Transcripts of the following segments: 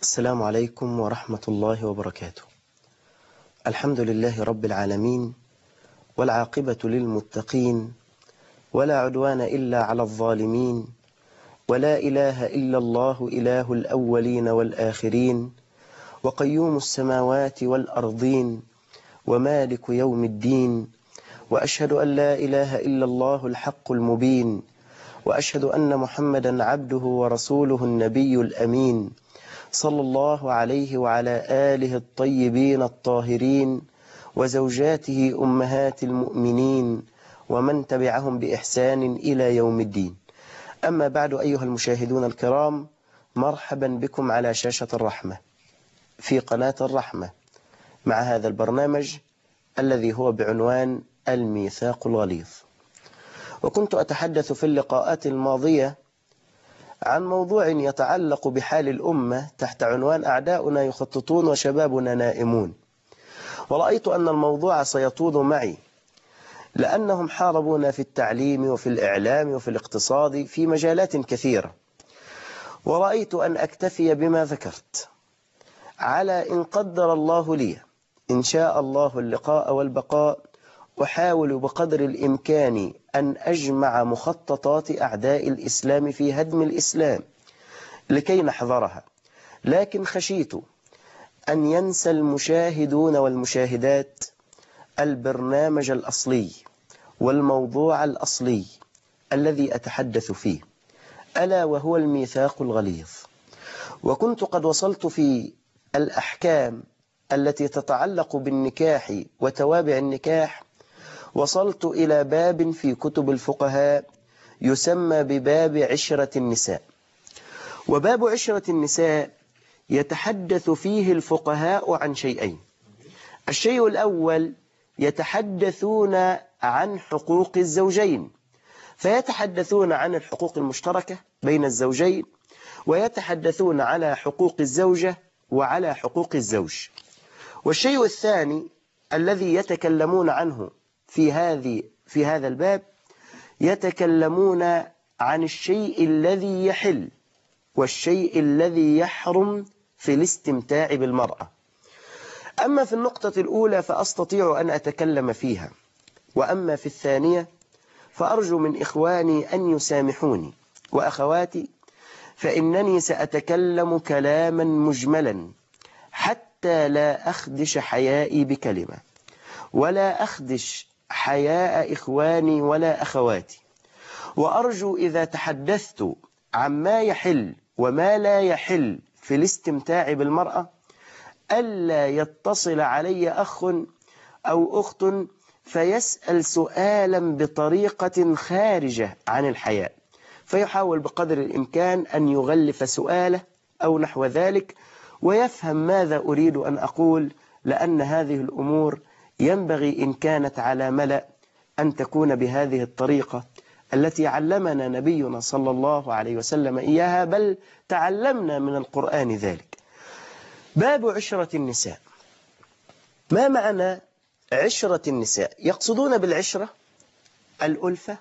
السلام عليكم ورحمة الله وبركاته. الحمد لله رب العالمين، والعاقبة للمتقين، ولا عدوان إلا على الظالمين، ولا إله إلا الله إله الأولين والآخرين، وقيوم السماوات والأرضين، ومالك يوم الدين، وأشهد أن لا إله إلا الله الحق المبين، وأشهد أن محمدا عبده ورسوله النبي الأمين، صلى الله عليه وعلى آله الطيبين الطاهرين وزوجاته أمهات المؤمنين ومن تبعهم بإحسان إلى يوم الدين. أما بعد، أيها المشاهدون الكرام، مرحبا بكم على شاشة الرحمة في قناة الرحمة مع هذا البرنامج الذي هو بعنوان الميثاق الغليظ. وكنت أتحدث في اللقاءات الماضية عن موضوع يتعلق بحال الأمة تحت عنوان أعداؤنا يخططون وشبابنا نائمون، ورأيت أن الموضوع سيطول معي لأنهم حاربونا في التعليم وفي الإعلام وفي الاقتصاد في مجالات كثيرة، ورأيت أن أكتفي بما ذكرت على إن قدر الله لي إن شاء الله اللقاء والبقاء. أحاول بقدر الإمكان أن أجمع مخططات أعداء الإسلام في هدم الإسلام لكي نحذرها، لكن خشيت أن ينسى المشاهدون والمشاهدات البرنامج الأصلي والموضوع الأصلي الذي أتحدث فيه، ألا وهو الميثاق الغليظ. وكنت قد وصلت في الأحكام التي تتعلق بالنكاح وتوابع النكاح، وصلت إلى باب في كتب الفقهاء يسمى بباب عشرة النساء. وباب عشرة النساء يتحدث فيه الفقهاء عن شيئين. الشيء الأول، يتحدثون عن حقوق الزوجين، فيتحدثون عن الحقوق المشتركة بين الزوجين، ويتحدثون على حقوق الزوجة وعلى حقوق الزوج. والشيء الثاني الذي يتكلمون عنه في هذا الباب، يتكلمون عن الشيء الذي يحل والشيء الذي يحرم في الاستمتاع بالمرأة. أما في النقطة الأولى فأستطيع أن أتكلم فيها، وأما في الثانية فأرجو من إخواني أن يسامحوني وأخواتي، فإنني سأتكلم كلاما مجملا حتى لا أخدش حيائي بكلمة، ولا أخدش حياء إخواني ولا أخواتي. وأرجو إذا تحدثت عما يحل وما لا يحل في الاستمتاع بالمرأة ألا يتصل علي أخ أو أخت فيسأل سؤالا بطريقة خارجة عن الحياء، فيحاول بقدر الإمكان أن يغلف سؤاله أو نحو ذلك ويفهم ماذا أريد أن أقول، لأن هذه الأمور ينبغي إن كانت على ملأ أن تكون بهذه الطريقة التي علمنا نبينا صلى الله عليه وسلم إياها، بل تعلمنا من القرآن ذلك. باب عشرة النساء. ما معنى عشرة النساء؟ يقصدون بالعشرة الألفة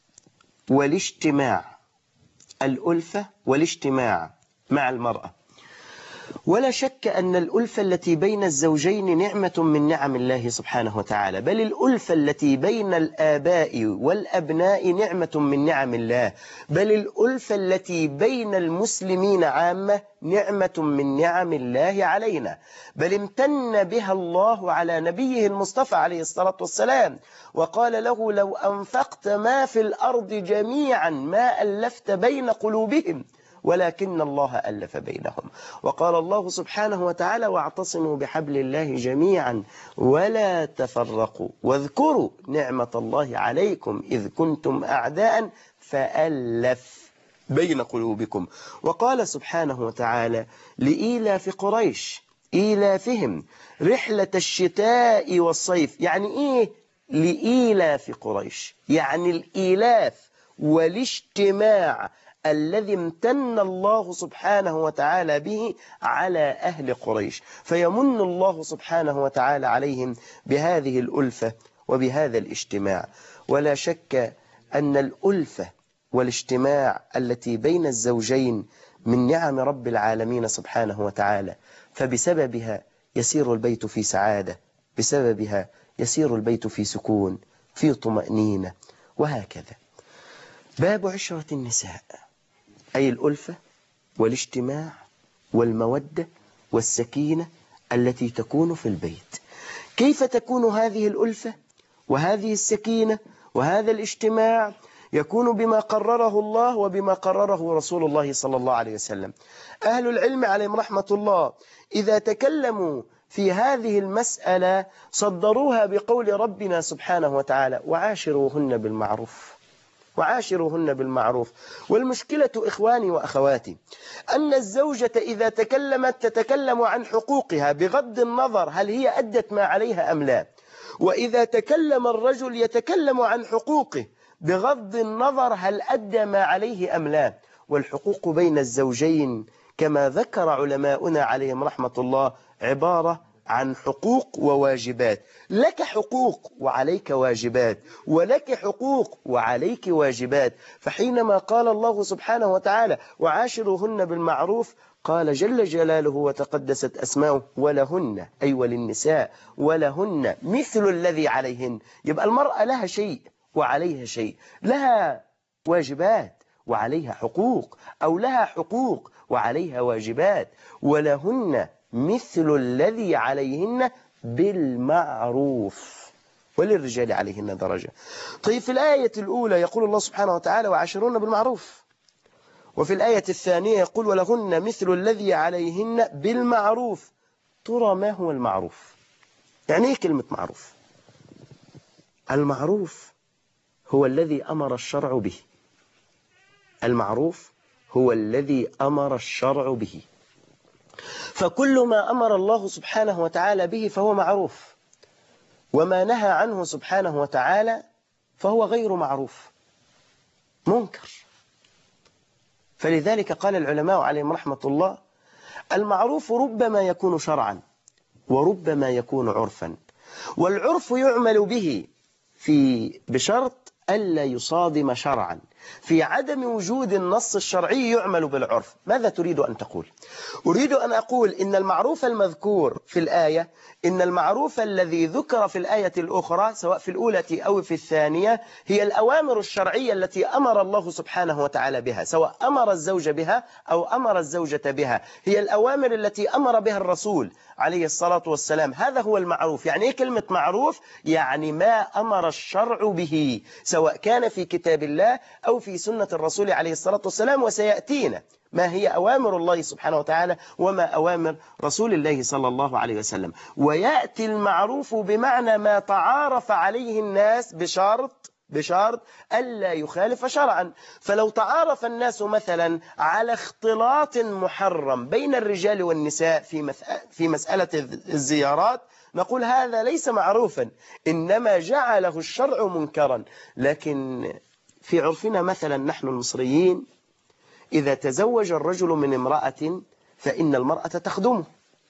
والاجتماع، الألفة والاجتماع مع المرأة. ولا شك أن الألفة التي بين الزوجين نعمة من نعم الله سبحانه وتعالى، بل الألفة التي بين الآباء والأبناء نعمة من نعم الله، بل الألفة التي بين المسلمين عامة نعمة من نعم الله علينا، بل امتن بها الله على نبيه المصطفى عليه الصلاة والسلام، وقال له: لو أنفقت ما في الأرض جميعا ما ألفت بين قلوبهم ولكن الله ألف بينهم. وقال الله سبحانه وتعالى: واعتصموا بحبل الله جميعا ولا تفرقوا واذكروا نعمة الله عليكم إذ كنتم أعداء فألف بين قلوبكم. وقال سبحانه وتعالى: لإيلاف قريش إيلافهم رحلة الشتاء والصيف. يعني إيه لإيلاف قريش؟ يعني الإيلاف والاجتماع الذي امتن الله سبحانه وتعالى به على أهل قريش، فيمن الله سبحانه وتعالى عليهم بهذه الألفة وبهذا الاجتماع. ولا شك أن الألفة والاجتماع التي بين الزوجين من نعم رب العالمين سبحانه وتعالى، فبسببها يسير البيت في سعادة، بسببها يسير البيت في سكون، في طمأنينة، وهكذا. باب عشرة النساء، أي الألفة والاجتماع والمودة والسكينة التي تكون في البيت. كيف تكون هذه الألفة وهذه السكينة وهذا الاجتماع؟ يكون بما قرره الله وبما قرره رسول الله صلى الله عليه وسلم. أهل العلم عليهم رحمة الله إذا تكلموا في هذه المسألة صدروها بقول ربنا سبحانه وتعالى: وعاشروهن بالمعروف، وعاشروهن بالمعروف. والمشكلة إخواني وأخواتي أن الزوجة إذا تكلمت تتكلم عن حقوقها بغض النظر هل هي أدت ما عليها أم لا، وإذا تكلم الرجل يتكلم عن حقوقه بغض النظر هل أدى ما عليه أم لا. والحقوق بين الزوجين كما ذكر علماؤنا عليهم رحمة الله عبارة عن حقوق وواجبات. لك حقوق وعليك واجبات، ولك حقوق وعليك واجبات. فحينما قال الله سبحانه وتعالى: وعاشروهن بالمعروف، قال جل جلاله وتقدست أسماؤه: ولهن، أي وللنساء، ولهن مثل الذي عليهن. يبقى المرأة لها شيء وعليها شيء، لها واجبات وعليها حقوق، أو لها حقوق وعليها واجبات. ولهن مثل الذي عليهن بالمعروف، وللرجال عليهن درجة. طيب، في الآية الأولى يقول الله سبحانه وتعالى: وعاشرون بالمعروف، وفي الآية الثانية يقول: ولهن مثل الذي عليهن بالمعروف. ترى ما هو المعروف؟ يعني ايه كلمة معروف؟ المعروف هو الذي أمر الشرع به، المعروف هو الذي أمر الشرع به. فكل ما أمر الله سبحانه وتعالى به فهو معروف، وما نهى عنه سبحانه وتعالى فهو غير معروف، منكر. فلذلك قال العلماء عليهم رحمة الله: المعروف ربما يكون شرعا وربما يكون عرفا، والعرف يعمل به بشرط ألا يصادم شرعا. في عدم وجود النص الشرعي يعمل بالعرف. ماذا تريد أن تقول؟ أريد أن أقول إن المعروف المذكور في الآية، إن المعروف الذي ذكر في الآية الأخرى سواء في الأولى أو في الثانية هي الأوامر الشرعية التي أمر الله سبحانه وتعالى بها، سواء أمر الزوج بها أو أمر الزوجة بها. هي الأوامر التي أمر بها الرسول عليه الصلاة والسلام. هذا هو المعروف. يعني إيه كلمة معروف؟ يعني ما أمر الشرع به، سواء كان في كتاب الله أو في سنة الرسول عليه الصلاة والسلام. وسيأتينا ما هي أوامر الله سبحانه وتعالى وما أوامر رسول الله صلى الله عليه وسلم. ويأتي المعروف بمعنى ما تعارف عليه الناس بشرط ألا يخالف شرعا. فلو تعارف الناس مثلا على اختلاط محرم بين الرجال والنساء في مسألة الزيارات، نقول هذا ليس معروفا، إنما جعله الشرع منكرا. لكن في عرفنا مثلا نحن المصريين، إذا تزوج الرجل من امرأة فإن المرأة تخدمه،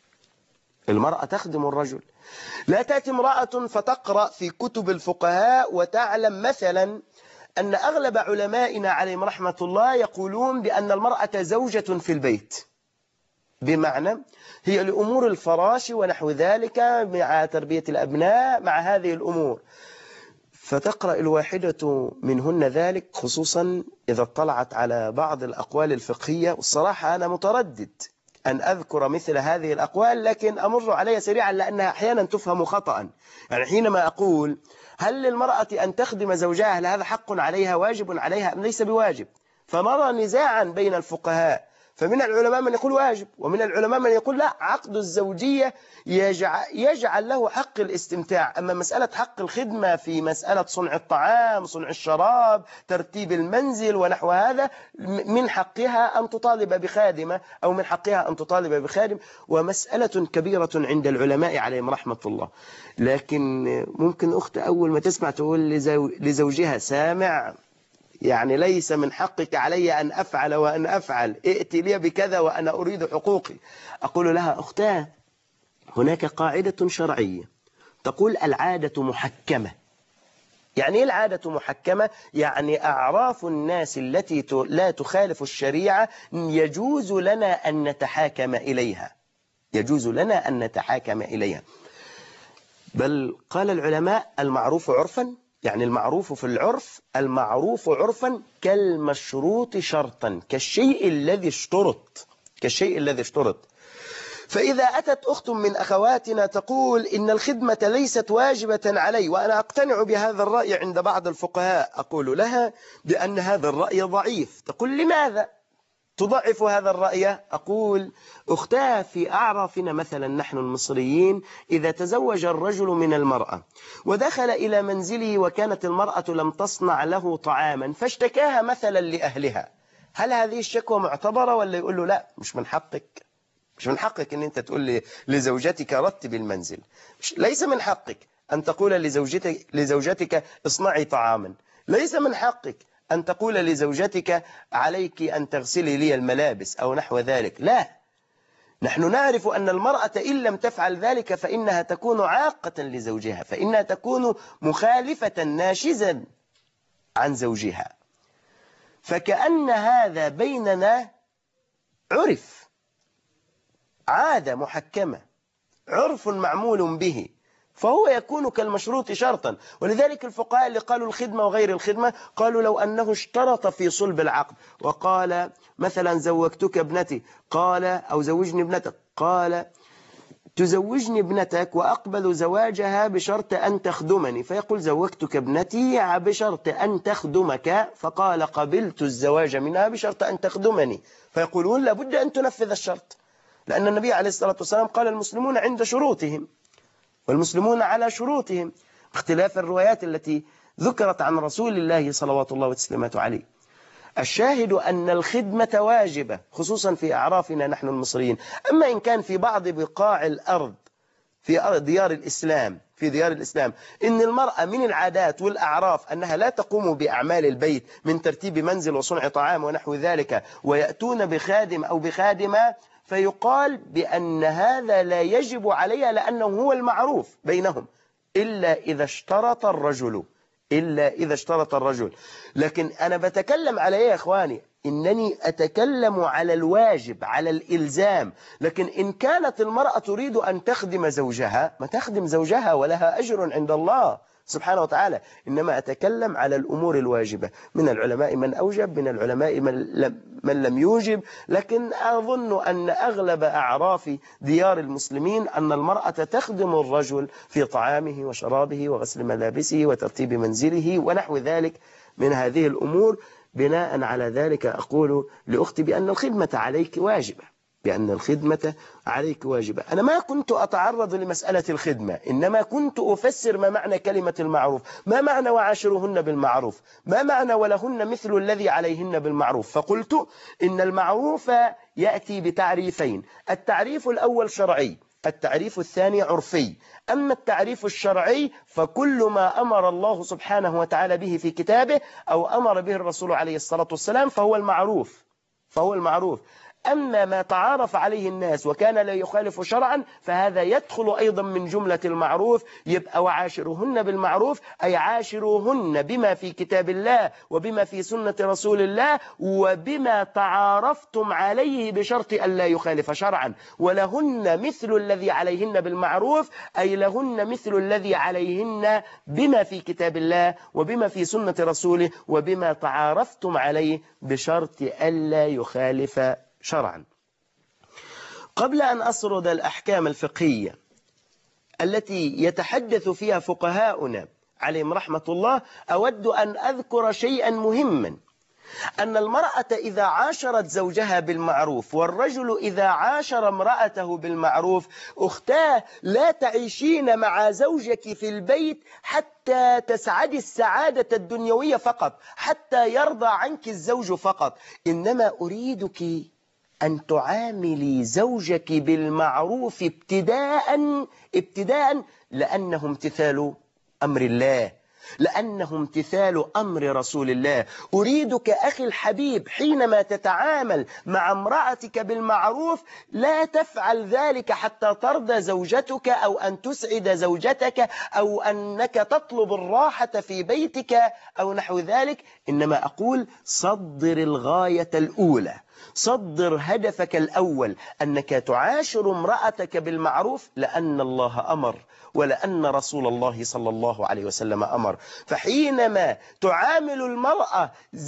المرأة تخدم الرجل. لا تأتي امرأة فتقرأ في كتب الفقهاء وتعلم مثلا أن أغلب علمائنا عليهم رحمة الله يقولون بأن المرأة زوجة في البيت، بمعنى هي لأمور الفراش ونحو ذلك، مع تربية الأبناء، مع هذه الأمور. فتقرأ الواحدة منهن ذلك، خصوصا إذا اطلعت على بعض الأقوال الفقهية. والصراحة أنا متردد أن أذكر مثل هذه الأقوال، لكن أمر عليها سريعا لأنها أحيانا تفهم خطأ. يعني حينما أقول هل للمرأة أن تخدم زوجها، هل هذا حق عليها واجب عليها أم ليس بواجب؟ فنرى نزاعا بين الفقهاء، فمن العلماء من يقول واجب، ومن العلماء من يقول لا، عقد الزوجية يجعل له حق الاستمتاع. أما مسألة حق الخدمة في مسألة صنع الطعام، صنع الشراب، ترتيب المنزل ونحو هذا، من حقها أن تطالب بخادمة، أو من حقها أن تطالب بخادم، ومسألة كبيرة عند العلماء عليهم رحمة الله. لكن ممكن أخت أول ما تسمع تقول لزوجها: سامع، يعني ليس من حقك علي أن أفعل وأن أفعل، ائتي لي بكذا وأنا أريد حقوقي. أقول لها: أختاه، هناك قاعدة شرعية تقول: العادة محكمة، يعني إيه العادة محكمة؟ يعني أعراف الناس التي لا تخالف الشريعة يجوز لنا أن نتحاكم إليها، يجوز لنا أن نتحاكم إليها. بل قال العلماء المعروف عرفا، يعني المعروف في العرف، المعروف عرفا كالمشروط شرطا، كالشيء الذي اشترط، كالشيء الذي اشترط. فإذا أتت أخت من أخواتنا تقول إن الخدمة ليست واجبة علي، وأنا أقتنع بهذا الرأي عند بعض الفقهاء، أقول لها بأن هذا الرأي ضعيف. تقول لماذا تضعف هذا الرأي؟ أقول أختها في أعرافنا مثلا نحن المصريين إذا تزوج الرجل من المرأة ودخل إلى منزله وكانت المرأة لم تصنع له طعاما فاشتكاها مثلا لأهلها، هل هذه الشكوى معتبرة ولا يقول له لا مش من حقك؟ مش من حقك أن أنت تقول لزوجتك رتب المنزل، ليس من حقك أن تقول لزوجتك اصنعي طعاما، ليس من حقك أن تقول لزوجتك عليك أن تغسلي لي الملابس أو نحو ذلك. لا، نحن نعرف أن المرأة إن لم تفعل ذلك فإنها تكون عاقة لزوجها، فإنها تكون مخالفة ناشزا عن زوجها. فكأن هذا بيننا عرف، عادة محكمة، عرف معمول به، فهو يكون كالمشروط شرطا. ولذلك الفقهاء اللي قالوا الخدمة وغير الخدمة قالوا لو أنه اشترط في صلب العقد وقال مثلا زوجتك ابنتي، قال أو زوجني ابنتك، قال تزوجني ابنتك وأقبل زواجها بشرط أن تخدمني، فيقول زوجتك ابنتي بشرط أن تخدمك، فقال قبلت الزواج منها بشرط أن تخدمني، فيقولون لابد أن تنفذ الشرط، لأن النبي عليه الصلاة والسلام قال المسلمون عند شروطهم والمسلمون على شروطهم، اختلاف الروايات التي ذكرت عن رسول الله صلوات الله وتسليماته عليه. الشاهد أن الخدمة واجبة خصوصا في أعرافنا نحن المصريين. أما إن كان في بعض بقاع الأرض في ديار الإسلام، في ديار الإسلام إن المرأة من العادات والأعراف أنها لا تقوم بأعمال البيت من ترتيب منزل وصنع طعام ونحو ذلك، ويأتون بخادم أو بخادمة، فيقال بأن هذا لا يجب عليها لأنه هو المعروف بينهم، إلا إذا اشترط الرجل، إلا إذا اشترط الرجل. لكن أنا بتكلم على إيه يا إخواني؟ إنني أتكلم على الواجب، على الإلزام. لكن إن كانت المرأة تريد أن تخدم زوجها ما تخدم زوجها ولها أجر عند الله سبحانه وتعالى، إنما أتكلم على الأمور الواجبة. من العلماء من أوجب، من العلماء من لم يوجب، لكن أظن أن أغلب أعراف ديار المسلمين أن المرأة تخدم الرجل في طعامه وشرابه وغسل ملابسه وترتيب منزله ونحو ذلك من هذه الأمور. بناء على ذلك أقول لأختي بأن الخدمة عليك واجبة، بأن الخدمة عليك واجبة. أنا ما كنت أتعرض لمسألة الخدمة، إنما كنت أفسر ما معنى كلمة المعروف، ما معنى وعاشرهن بالمعروف، ما معنى ولهن مثل الذي عليهن بالمعروف. فقلت إن المعروف يأتي بتعريفين، التعريف الأول شرعي، التعريف الثاني عرفي. أما التعريف الشرعي فكل ما أمر الله سبحانه وتعالى به في كتابه أو أمر به الرسول عليه الصلاة والسلام فهو المعروف، فهو المعروف. أما ما تعارف عليه الناس وكان لا يخالف شرعا فهذا يدخل أيضا من جملة المعروف. يبقى وعاشرهن بالمعروف أي عاشروهن بما في كتاب الله وبما في سنة رسول الله وبما تعارفتم عليه بشرط أن لا يخالف شرعا. ولهن مثل الذي عليهن بالمعروف أي لهن مثل الذي عليهن بما في كتاب الله وبما في سنة رسوله وبما تعارفتم عليه بشرط أن لا يخالف شرعا. قبل أن أسرد الأحكام الفقهية التي يتحدث فيها فقهاؤنا عليهم رحمة الله، أود أن أذكر شيئا مهما، أن المرأة إذا عاشرت زوجها بالمعروف والرجل إذا عاشر امرأته بالمعروف، أختاه لا تعيشين مع زوجك في البيت حتى تسعدي السعادة الدنيوية فقط، حتى يرضى عنك الزوج فقط، إنما أريدك أن تعاملي زوجك بالمعروف ابتداء لأنه امتثال أمر الله، لأنه امتثال أمر رسول الله. أريدك أخي الحبيب حينما تتعامل مع امرأتك بالمعروف لا تفعل ذلك حتى ترضى زوجتك أو أن تسعد زوجتك أو أنك تطلب الراحة في بيتك أو نحو ذلك، إنما أقول صدر الغاية الأولى، صدر هدفك الأول، أنك تعاشر امرأتك بالمعروف لأن الله أمر ولأن رسول الله صلى الله عليه وسلم أمر. فحينما تعامل المرأة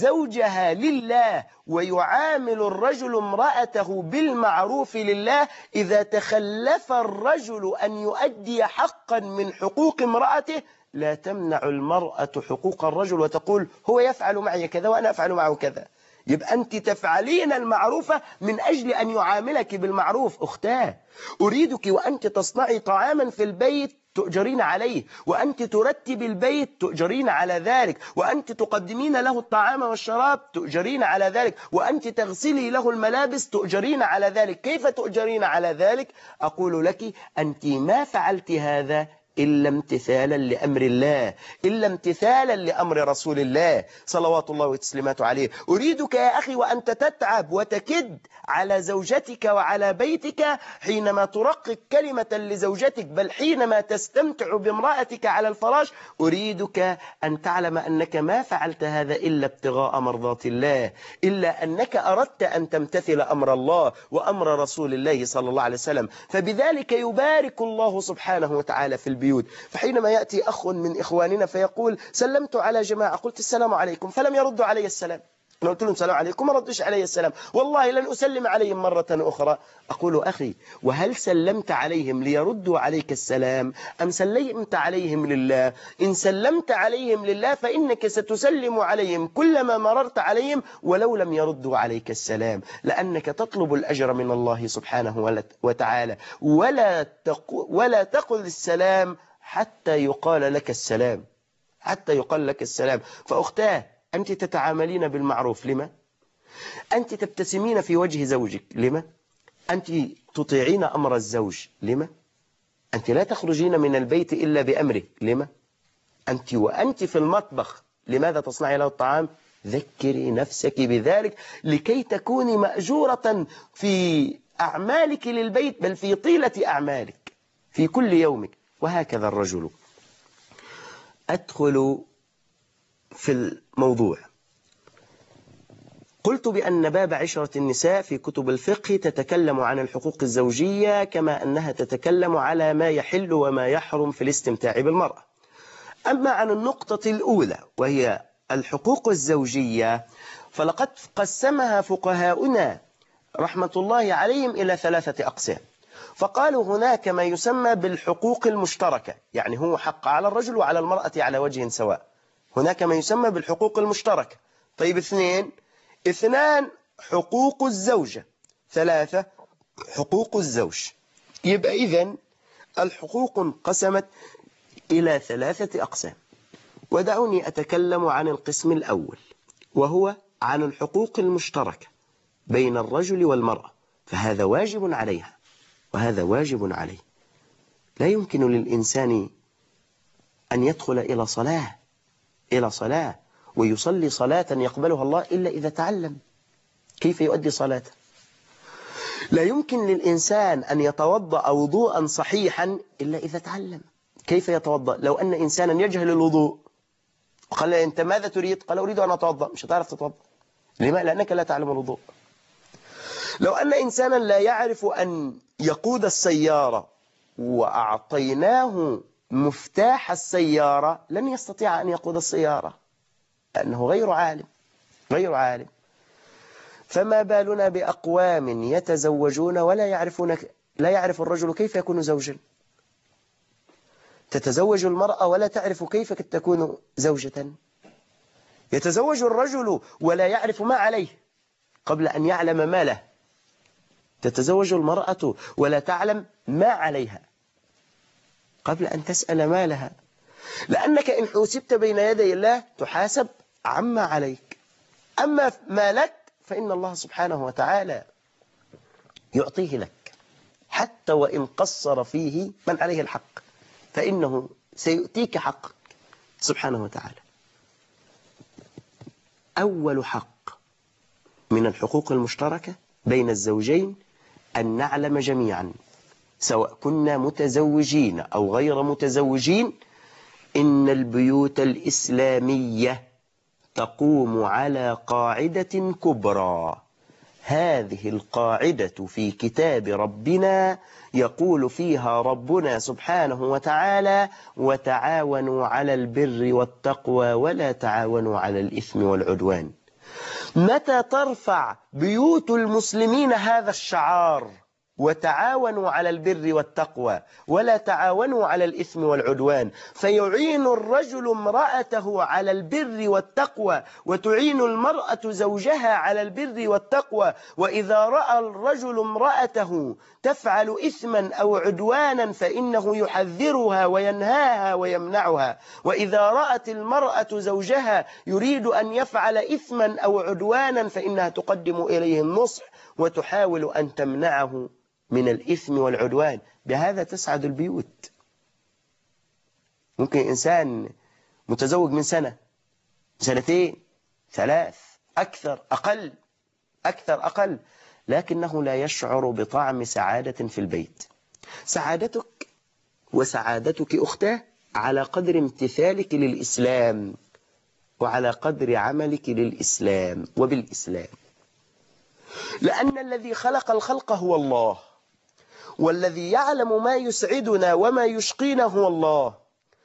زوجها لله ويعامل الرجل امرأته بالمعروف لله، إذا تخلف الرجل أن يؤدي حقا من حقوق امرأته لا تمنع المرأة حقوق الرجل وتقول هو يفعل معي كذا وأنا أفعل معه كذا. يبقى أنت تفعلين المعروف من أجل أن يعاملك بالمعروف. أختاه، أريدك وأنت تصنعي طعاما في البيت تؤجرين عليه، وأنت ترتب البيت تؤجرين على ذلك، وأنت تقدمين له الطعام والشراب تؤجرين على ذلك، وأنت تغسلي له الملابس تؤجرين على ذلك. كيف تؤجرين على ذلك؟ أقول لك أنت ما فعلت هذا إلا امتثالا لأمر الله، إلا امتثالا لأمر رسول الله صلوات الله وتسليماته عليه. أريدك يا أخي وأنت تتعب وتكد على زوجتك وعلى بيتك حينما ترقق كلمة لزوجتك، بل حينما تستمتع بامرأتك على الفراش، أريدك أن تعلم أنك ما فعلت هذا إلا ابتغاء مرضات الله، إلا أنك أردت أن تمتثل أمر الله وأمر رسول الله صلى الله عليه وسلم. فبذلك يبارك الله سبحانه وتعالى في البيوت. فحينما يأتي أخ من إخواننا فيقول سلمت على جماعة، قلت السلام عليكم، فلم يردوا علي السلام. أنا قلت لهم السلام عليكم، ما ردش علي السلام، والله لن أسلم عليهم مرة أخرى. أقول أخي، وهل سلمت عليهم ليردوا عليك السلام أم سلمت عليهم لله؟ إن سلمت عليهم لله فإنك ستسلم عليهم كلما مررت عليهم ولو لم يردوا عليك السلام، لأنك تطلب الأجر من الله سبحانه وتعالى. ولا تقل السلام حتى يقال لك السلام، حتى يقال لك السلام. فأختاه، أنت تتعاملين بالمعروف، لما؟ أنت تبتسمين في وجه زوجك، لما؟ أنت تطيعين أمر الزوج، لما؟ أنت لا تخرجين من البيت إلا بأمره، لما؟ أنت وأنت في المطبخ لماذا تصنعي له الطعام؟ ذكري نفسك بذلك لكي تكوني مأجورة في أعمالك للبيت، بل في طيلة أعمالك في كل يومك. وهكذا الرجل. أدخل في الموضوع. قلت بأن باب عشرة النساء في كتب الفقه تتكلم عن الحقوق الزوجية كما أنها تتكلم على ما يحل وما يحرم في الاستمتاع بالمرأة. أما عن النقطة الأولى وهي الحقوق الزوجية فلقد قسمها فقهاؤنا رحمة الله عليهم إلى 3 أقسام. فقالوا هناك ما يسمى بالحقوق المشتركة، يعني هو حق على الرجل وعلى المرأة على وجه سواء. هناك ما يسمى بالحقوق المشتركة. طيب 2 حقوق الزوجة، 3 حقوق الزوج. يبقى إذن الحقوق انقسمت إلى 3 أقسام. ودعوني أتكلم عن القسم الأول وهو عن الحقوق المشتركة بين الرجل والمرأة، فهذا واجب عليها وهذا واجب عليه. لا يمكن للإنسان أن يدخل إلى صلاة ويصلي صلاة يقبلها الله إلا إذا تعلم كيف يؤدي صلاته. لا يمكن للإنسان أن يتوضأ وضوءا صحيحا إلا إذا تعلم كيف يتوضأ. لو أن إنسانا يجهل الوضوء قال أنت ماذا تريد؟ قال أريد أن أتوضأ، مش هتعرف تتوضأ. لما؟ لأنك لا تعلم الوضوء. لو أن إنسانا لا يعرف أن يقود السيارة وأعطيناه مفتاح السيارة لن يستطيع أن يقود السيارة لأنه غير عالم. فما بالنا بأقوام يتزوجون لا يعرف الرجل كيف يكون زوجا. تتزوج المرأة ولا تعرف كيف تكون زوجة. يتزوج الرجل ولا يعرف ما عليه قبل أن يعلم ما له. تتزوج المرأة ولا تعلم ما عليها قبل أن تسأل ما لها، لأنك إن حوسبت بين يدي الله تحاسب عما عليك، أما ما لك فإن الله سبحانه وتعالى يعطيه لك حتى وإن قصر فيه من عليه الحق، فإنه سيؤتيك حقك سبحانه وتعالى. أول حق من الحقوق المشتركة بين الزوجين أن نعلم جميعا، سواء كنا متزوجين أو غير متزوجين، إن البيوت الإسلامية تقوم على قاعدة كبرى. هذه القاعدة في كتاب ربنا يقول فيها ربنا سبحانه وتعالى: وتعاونوا على البر والتقوى ولا تعاونوا على الإثم والعدوان. متى ترفع بيوت المسلمين هذا الشعار: وتعاونوا على البر والتقوى ولا تعاونوا على الإثم والعدوان، فيعين الرجل امرأته على البر والتقوى وتعين المرأة زوجها على البر والتقوى، وإذا رأى الرجل امرأته تفعل إثما أو عدوانا فإنه يحذرها وينهاها ويمنعها، وإذا رأت المرأة زوجها يريد أن يفعل إثما أو عدوانا فإنها تقدم إليه النصح وتحاول أن تمنعه من الإثم والعدوان. بهذا تسعد البيوت. ممكن إنسان متزوج من سنة، سنتين، ثلاث، أكثر أقل، لكنه لا يشعر بطعم سعادة في البيت. سعادتك وسعادتك أختاه على قدر امتثالك للإسلام وعلى قدر عملك للإسلام وبالإسلام، لأن الذي خلق الخلق هو الله، والذي يعلم ما يسعدنا وما يشقينا هو الله.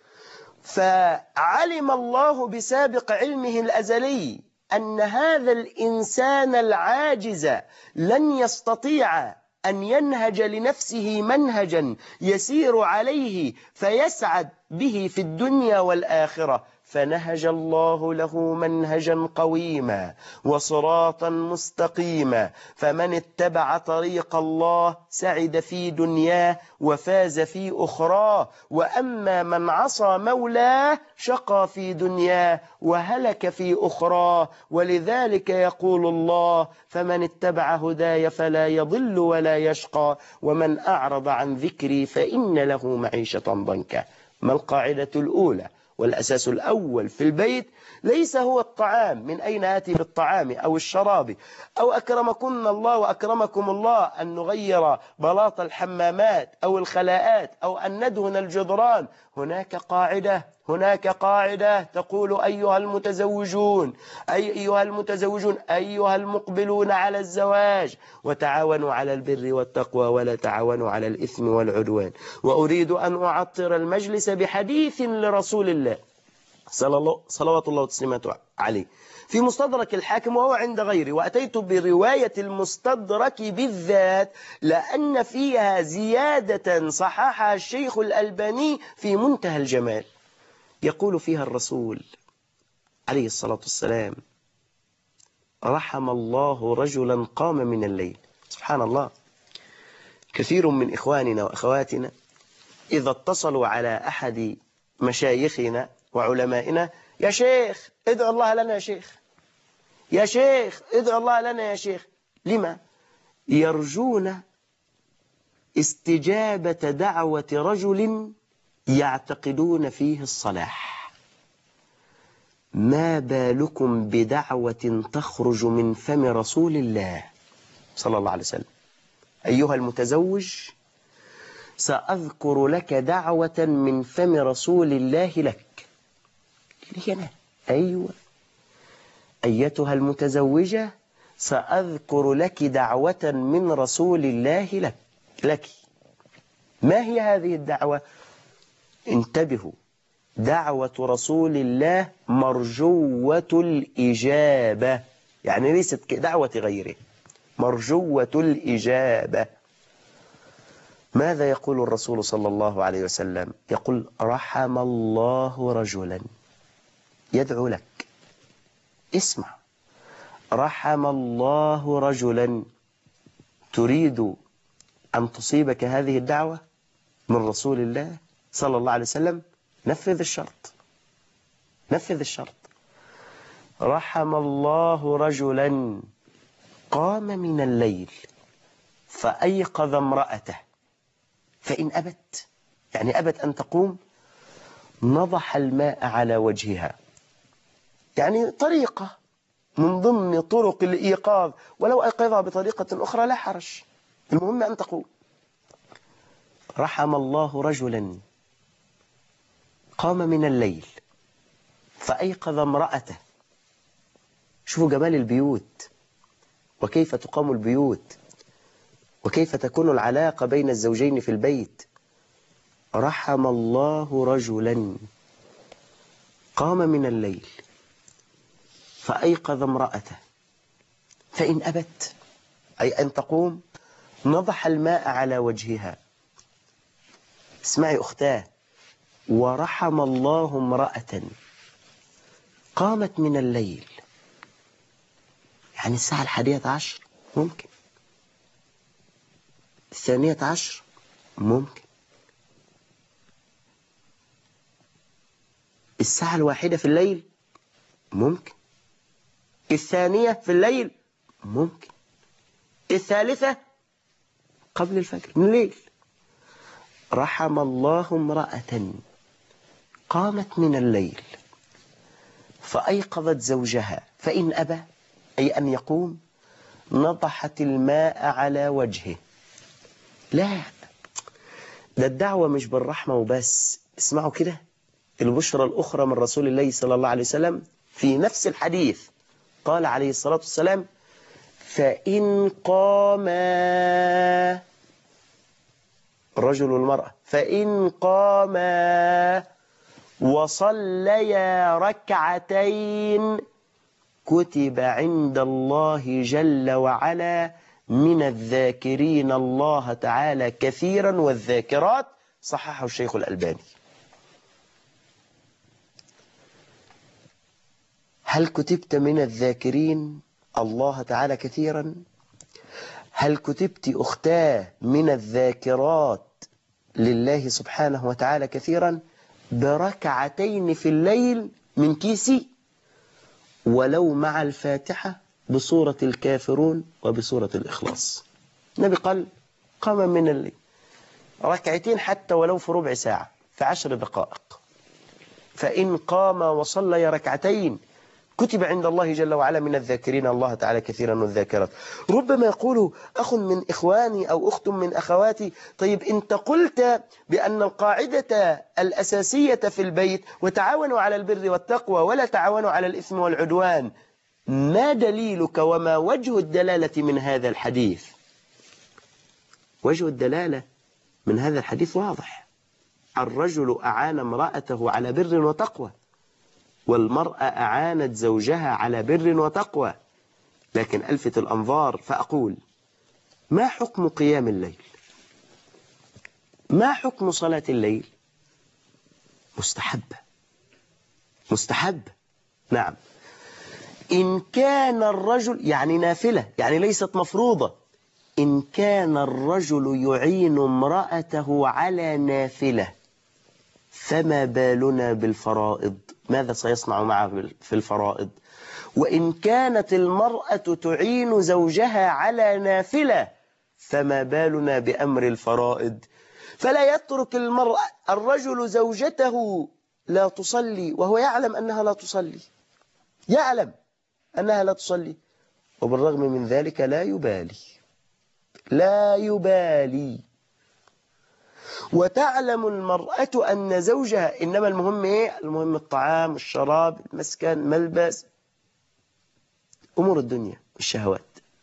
فعلم الله بسابق علمه الأزلي أن هذا الإنسان العاجز لن يستطيع أن ينهج لنفسه منهجا يسير عليه فيسعد به في الدنيا والآخرة، فنهج الله له منهجا قويما وصراطا مستقيما، فمن اتبع طريق الله سعد في دنياه وفاز في أخراه، وأما من عصى مولاه شقى في دنياه وهلك في أخراه. ولذلك يقول الله: فمن اتبع هداي فلا يضل ولا يشقى ومن أعرض عن ذكري فإن له معيشة ضنكا. ما القاعدة الأولى والأساس الأول في البيت؟ ليس هو الطعام، من أين آتي بالطعام أو الشراب أو أكرمكم الله وأكرمكم الله أن نغير بلاط الحمامات أو الخلاءات أو أن ندهن الجدران. هناك قاعدة تقول: أيها المتزوجون أيها المقبلون على الزواج، وتعاونوا على البر والتقوى ولا تعاونوا على الإثم والعدوان. وأريد أن أعطر المجلس بحديث لرسول الله صلوات الله وتسليماته عليه في مستدرك الحاكم وهو عند غيره، وأتيت برواية المستدرك بالذات لأن فيها زيادة صححها الشيخ الألباني في منتهى الجمال. يقول فيها الرسول عليه الصلاة والسلام: رحم الله رجلا قام من الليل. سبحان الله، كثير من إخواننا وأخواتنا إذا اتصلوا على أحد مشايخنا وعلمائنا: يا شيخ ادعو الله لنا، يا شيخ ادعو الله لنا يا شيخ. لما؟ يرجون استجابة دعوة رجل يعتقدون فيه الصلاح. ما بالكم بدعوة تخرج من فم رسول الله صلى الله عليه وسلم؟ أيها المتزوج، سأذكر لك دعوة من فم رسول الله لك. أيوة. أيتها المتزوجة، سأذكر لك دعوة من رسول الله لك. ما هي هذه الدعوة؟ انتبهوا، دعوة رسول الله مرجوة الإجابة، يعني ليست دعوة غيره، مرجوة الإجابة. ماذا يقول الرسول صلى الله عليه وسلم؟ يقول: رحم الله رجلا يدعو لك. اسمع، رحم الله رجلا تريد أن تصيبك هذه الدعوة من رسول الله صلى الله عليه وسلم. نفذ الشرط. رحم الله رجلا قام من الليل فأيقظ امرأته، فإن أبت، يعني أبت أن تقوم، نضح الماء على وجهها، يعني طريقة من ضمن طرق الإيقاظ، ولو أيقظها بطريقة أخرى لا حرج، المهم أن تقول رحم الله رجلا قام من الليل فأيقظ امرأته. شوفوا جمال البيوت وكيف تقام البيوت وكيف تكون العلاقة بين الزوجين في البيت. رحم الله رجلا قام من الليل فأيقظ امرأته فإن أبت، أي أن تقوم، نضح الماء على وجهها. اسمعي أختاه، ورحم الله امرأة قامت من الليل، يعني الساعة 11 ممكن، 12 ممكن، الساعة 1 في الليل ممكن، 2 في الليل ممكن، 3 قبل الفجر من الليل. رحم الله امرأة قامت من الليل فأيقظت زوجها فإن أبى، أي أن يقوم، نضحت الماء على وجهه. لا، ده الدعوة مش بالرحمة وبس. اسمعوا كده البشرى الأخرى من رسول الله صلى الله عليه وسلم في نفس الحديث. قال عليه الصلاة والسلام فإن قاما، الرجل والمرأة، فإن قاما وصليا ركعتين كتب عند الله جل وعلا من الذاكرين الله تعالى كثيرا والذاكرات. صححه الشيخ الألباني. هل كتبت من الذاكرين الله تعالى كثيرا؟ هل كتبت أختاه من الذاكرات لله سبحانه وتعالى كثيرا؟ بركعتين في الليل من كيسي، ولو مع الفاتحة بصورة الكافرون وبصورة الإخلاص. النبي قال قام من الليل ركعتين حتى ولو في ربع ساعة، في 10 دقائق. فإن قام وصلى ركعتين كتب عند الله جل وعلا من الذاكرين الله تعالى كثيرا والذاكرات. ربما يقول أخ من إخواني أو أخت من أخواتي طيب أنت قلت بأن القاعدة الأساسية في البيت وتعاونوا على البر والتقوى ولا تعاونوا على الإثم والعدوان، ما دليلك وما وجه الدلالة من هذا الحديث؟ وجه الدلالة من هذا الحديث واضح. الرجل أعان امرأته على بر وتقوى، والمرأة أعانت زوجها على بر وتقوى. لكن ألفت الأنظار فأقول ما حكم قيام الليل؟ ما حكم صلاة الليل؟ مستحبة، مستحبة، نعم. إن كان الرجل، يعني نافلة، يعني ليست مفروضة، إن كان الرجل يعين امرأته على نافلة فما بالنا بالفرائض؟ ماذا سيصنع معه في الفرائض؟ وإن كانت المرأة تعين زوجها على نافلة فما بالنا بأمر الفرائض؟ فلا يترك الرجل زوجته لا تصلي وهو يعلم أنها لا تصلي، يعلم أنها لا تصلي، وبالرغم من ذلك لا يبالي، لا يبالي. وتعلم المرأة أن زوجها إنما المهم إيه؟ المهم الطعام، الشراب، المسكن، ملبس، أمور الدنيا، الشهوات.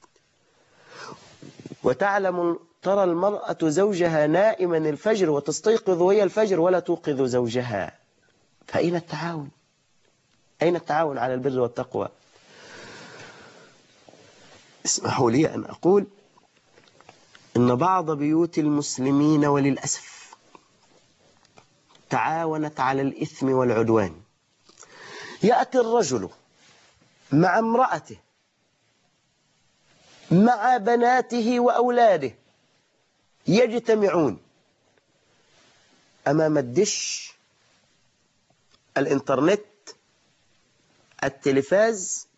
وتعلم، ترى المرأة زوجها نائما الفجر وتستيقظ وهي الفجر ولا توقظ زوجها. فأين التعاون؟ أين التعاون على البر والتقوى؟ اسمحوا لي أن أقول إن بعض بيوت المسلمين وللأسف تعاونت على الإثم والعدوان. يأتي الرجل مع امرأته مع بناته وأولاده يجتمعون أمام الدش، الإنترنت، التلفاز،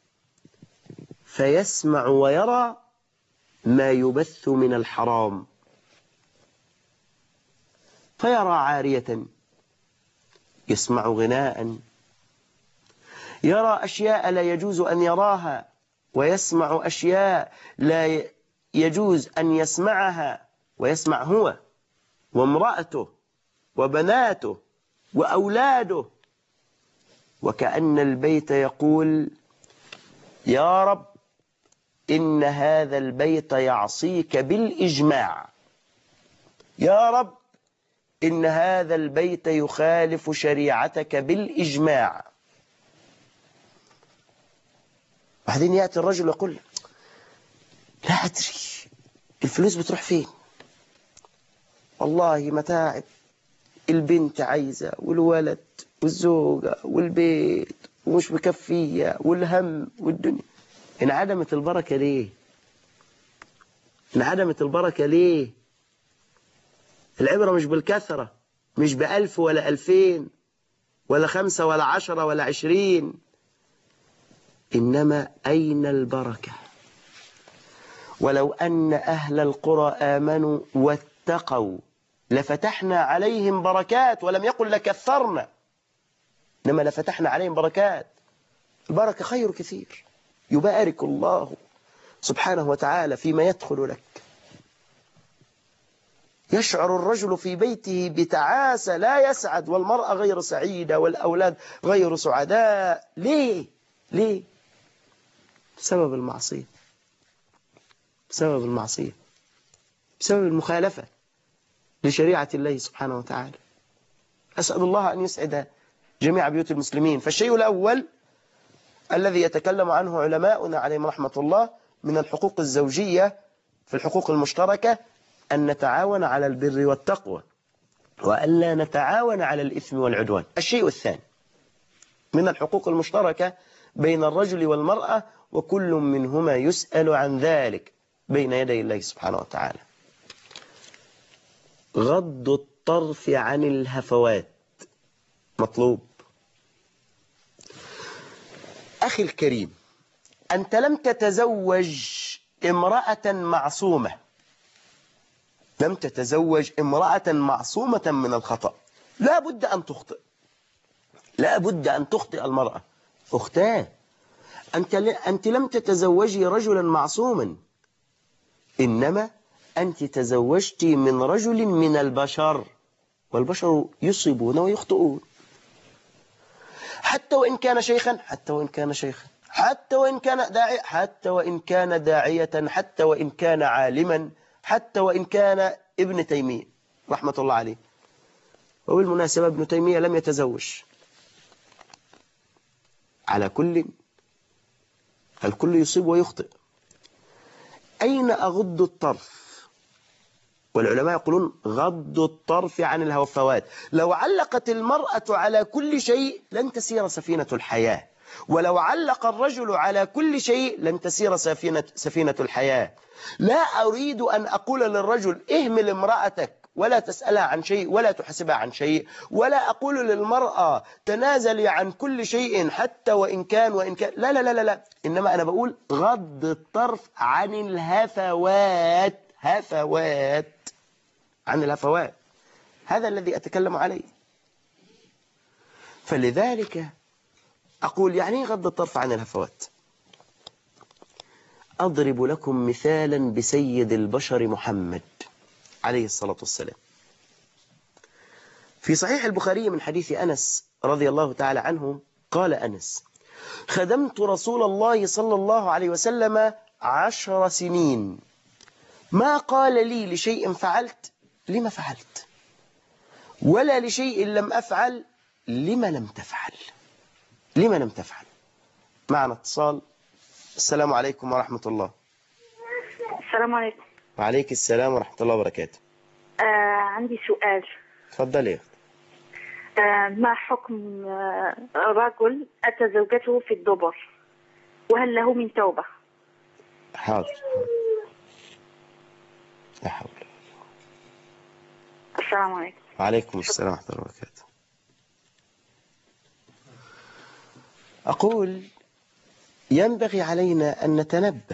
فيسمع ويرى ما يبث من الحرام، فيرى عارية يسمع غناء، يرى أشياء لا يجوز أن يراها، ويسمع أشياء لا يجوز أن يسمعها، ويسمع هو وامرأته وبناته وأولاده، وكأن البيت يقول: يا رب إن هذا البيت يعصيك بالإجماع، يا رب إن هذا البيت يخالف شريعتك بالإجماع. بعدين يأتي الرجل يقول: لا أدري الفلوس بتروح فين، والله متاعب، البنت عايزة والولد والزوجة والبيت ومش مكفية والهم والدنيا. انعدمت البركة ليه؟ انعدمت البركة ليه؟ العبرة مش بالكثرة، مش ب1000 ولا 2000 ولا 5 ولا 10 ولا 20، إنما أين البركة؟ ولو أن أهل القرى آمنوا واتقوا لفتحنا عليهم بركات، ولم يقل لكثرنا، إنما لفتحنا عليهم بركات. البركة خير كثير، يبارك الله سبحانه وتعالى فيما يدخل لك. يشعر الرجل في بيته بتعاسة، لا يسعد، والمرأة غير سعيدة، والأولاد غير سعداء. ليه؟ ليه؟ بسبب المعصية، بسبب المعصية، بسبب المخالفة لشريعة الله سبحانه وتعالى. أسأل الله أن يسعد جميع بيوت المسلمين. فالشيء الأول الذي يتكلم عنه علماؤنا عليهم رحمة الله من الحقوق الزوجية في الحقوق المشتركة أن نتعاون على البر والتقوى، وألا نتعاون على الإثم والعدوان. الشيء الثاني من الحقوق المشتركة بين الرجل والمرأة، وكل منهما يسأل عن ذلك بين يدي الله سبحانه وتعالى: غض الطرف عن الهفوات. مطلوب. أخي الكريم، أنت لم تتزوج امرأة معصومة، لم تتزوج امرأة معصومة من الخطأ. لا بد أن تخطئ، لا بد أن تخطئ المرأة. أختاه، أنت لم تتزوجي رجلا معصوما، إنما أنت تزوجت من رجل من البشر، والبشر يصيبون ويخطئون، حتى وإن كان شيخا، حتى وإن كان شيخا، حتى وإن كان داعية، حتى وإن كان داعية، حتى وإن كان عالما، حتى وإن كان ابن تيمية رحمة الله عليه. وبالمناسبة ابن تيمية لم يتزوج. على كل، الكل يصيب ويخطئ. أين أغض الطرف؟ والعلماء يقولون غض الطرف عن الهفوات. لو علقت المرأة على كل شيء لن تسير سفينة الحياة، ولو علق الرجل على كل شيء لن تسير سفينة الحياة. لا أريد أن أقول للرجل اهمل امرأتك ولا تسألها عن شيء ولا تحاسبها عن شيء، ولا أقول للمرأة تنازلي عن كل شيء حتى وإن كان لا لا لا لا لا. إنما أنا بقول غض الطرف عن الهفوات، هفوات، عن الهفوات، هذا الذي أتكلم عليه. فلذلك أقول يعني غض الطرف عن الهفوات. أضرب لكم مثالا بسيد البشر محمد عليه الصلاة والسلام. في صحيح البخاري من حديث أنس رضي الله تعالى عنه قال أنس: خدمت رسول الله صلى الله عليه وسلم 10 سنين، ما قال لي لشيء فعلت لما فعلت، ولا لشيء لم أفعل لما لم تفعل، لما لم تفعل. معنا اتصال. السلام عليكم ورحمة الله. السلام عليكم. وعليك السلام ورحمة الله وبركاته. عندي سؤال. تفضلي يا أخت. ما حكم رجل أتى زوجته في الدبر، وهل له من توبة؟ حاضر. لا حول. السلام عليكم. وعليكم السلام ورحمة الله وبركاته. أقول ينبغي علينا أن نتنبه.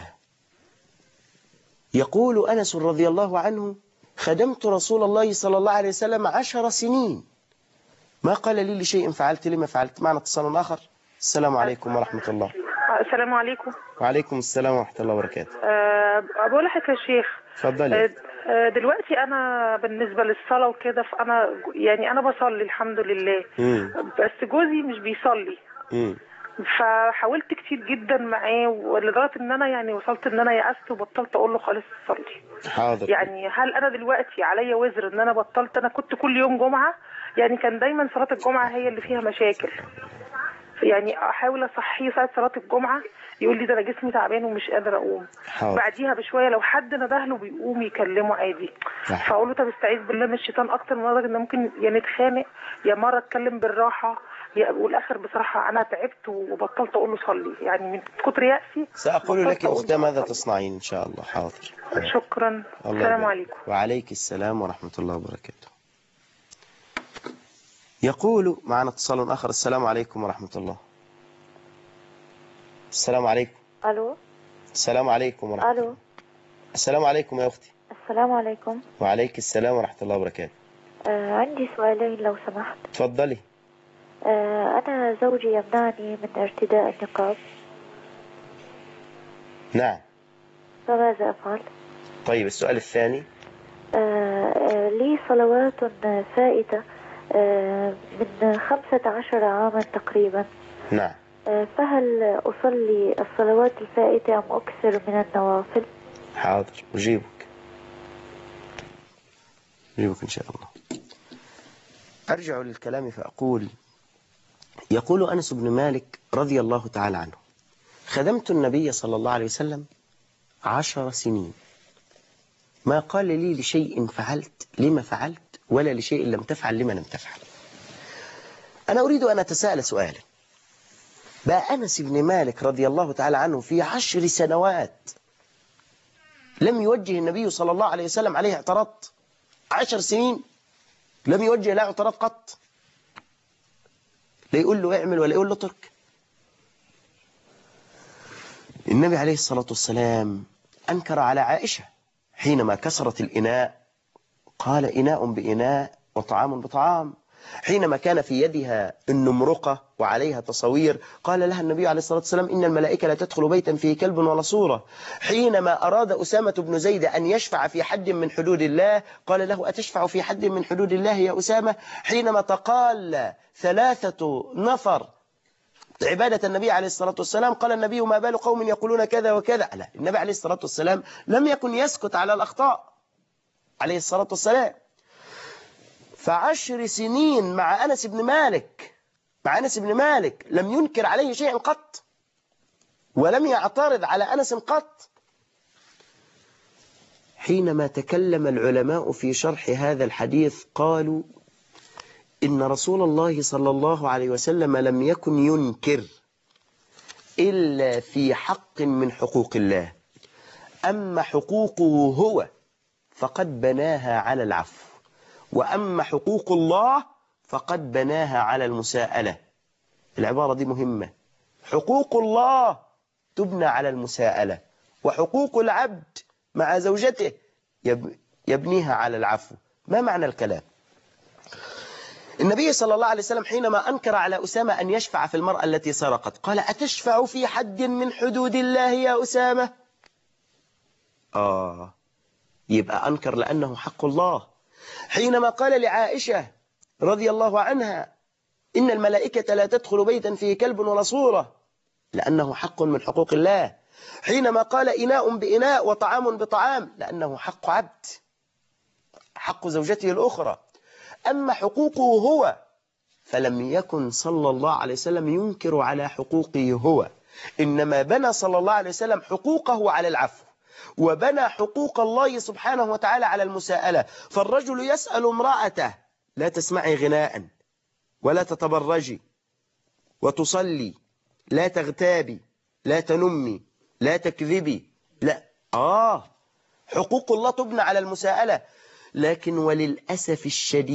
يقول أنس رضي الله عنه: خدمت رسول الله صلى الله عليه وسلم 10 سنين، ما قال لي لشيء فعلت لما فعلت. معنا اتصال آخر. السلام عليكم ورحمة الله. السلام عليكم. وعليكم السلام ورحمة الله وبركاته. بقول لحضرتك يا شيخ، اتفضلي. دلوقتي انا بالنسبه للصلاه وكده، فانا يعني انا بصلي الحمد لله. بس جوزي مش بيصلي. فحاولت كتير جدا معاه، ولدرجه ان انا يعني وصلت ان انا يأست وبطلت اقول له خالص صلي. حاضر. يعني هل انا دلوقتي عليا وزر ان انا بطلت؟ انا كنت كل يوم جمعه، يعني كان دايما صلاه الجمعه هي اللي فيها مشاكل. يعني احاول اصحيه ساعه صلاه الجمعه، يقول لي ده انا جسمي تعبان ومش قادر اقوم. حاضر. بعديها بشويه لو حد نده له بيقوم يكلمه عادي. فاقول له طب استعيذ بالله من الشيطان اكتر من مره، ان ممكن يا نتخانق يا مره اتكلم بالراحه، والاخر بصراحه انا تعبت وبطلت اقول له صلي، يعني من كتر يأسي. سأقول لك أختي ماذا تصنعين إن شاء الله. حاضر. شكرا. السلام عليكم. وعليك السلام ورحمة الله وبركاته. يقول معنا اتصال آخر. السلام عليكم ورحمة الله. السلام عليكم. ألو. السلام عليكم ورحمة الله. ألو. السلام عليكم يا أختي. السلام عليكم. وعليك السلام ورحمة الله وبركاته. عندي سؤالين لو سمحت. تفضلي. أنا زوجي يمنعني من ارتداء النقاب. نعم. فماذا أفعل؟ طيب السؤال الثاني. لي صلوات فائتة من 15 عاما تقريبا. نعم. فهل أصلي الصلوات الفائتة أم أكثر من النوافل؟ حاضر أجيبك إن شاء الله. أرجع للكلام فأقول: يقول أنس بن مالك رضي الله تعالى عنه: خدمت النبي صلى الله عليه وسلم 10 سنين، ما قال لي لشيء فعلت لما فعلت، ولا لشيء لم تفعل لما لم تفعل. أنا أريد أن أتساءل سؤالا: بقى أنس بن مالك رضي الله تعالى عنه في 10 سنوات لم يوجه النبي صلى الله عليه وسلم عليه اعتراض؟ 10 سنين لم يوجه له اعتراض قط، لا يقول له اعمل ولا يقول له اترك. النبي عليه الصلاة والسلام أنكر على عائشة حينما كسرت الإناء، قال: إناء بإناء وطعام بطعام. حينما كان في يدها النمرقة وعليها تصوير، قال لها النبي عليه الصلاة والسلام: إن الملائكة لا تدخل بيتا فيه كلب ولا صورة. حينما أراد أسامة بن زيد أن يشفع في حد من حدود الله، قال له: أتشفع في حد من حدود الله يا أسامة؟ حينما تقال 3 نفر عبادة النبي عليه الصلاة والسلام، قال النبي: ما بال قوم يقولون كذا وكذا. لا، النبي عليه الصلاة والسلام لم يكن يسكت على الأخطاء عليه الصلاة والسلام. ف10 سنين مع أنس بن مالك لم ينكر عليه شيئا قط، ولم يعترض على أنس قط. حينما تكلم العلماء في شرح هذا الحديث قالوا: إن رسول الله صلى الله عليه وسلم لم يكن ينكر إلا في حق من حقوق الله، أما حقوقه هو فقد بناها على العفو، وأما حقوق الله فقد بناها على المساءلة. العبارة دي مهمة. حقوق الله تبنى على المساءلة، وحقوق العبد مع زوجته يبنيها على العفو. ما معنى الكلام؟ النبي صلى الله عليه وسلم حينما أنكر على أسامة أن يشفع في المرأة التي سرقت، قال: أتشفع في حد من حدود الله يا أسامة؟ يبقى أنكر لأنه حق الله. حينما قال لعائشة رضي الله عنها: إن الملائكة لا تدخل بيتا فيه كلب ولا صورة، لأنه حق من حقوق الله. حينما قال: إناء بإناء وطعام بطعام، لأنه حق عبد، حق زوجته الأخرى. أما حقوقه هو فلم يكن صلى الله عليه وسلم ينكر على حقوقه هو، إنما بنى صلى الله عليه وسلم حقوقه على العفو، وبنى حقوق الله سبحانه وتعالى على المساءلة. فالرجل يسأل امرأته: لا تسمعي غناء، ولا تتبرجي، وتصلي، لا تغتابي، لا تنمي، لا تكذبي، لا. حقوق الله تبنى على المساءلة. لكن وللأسف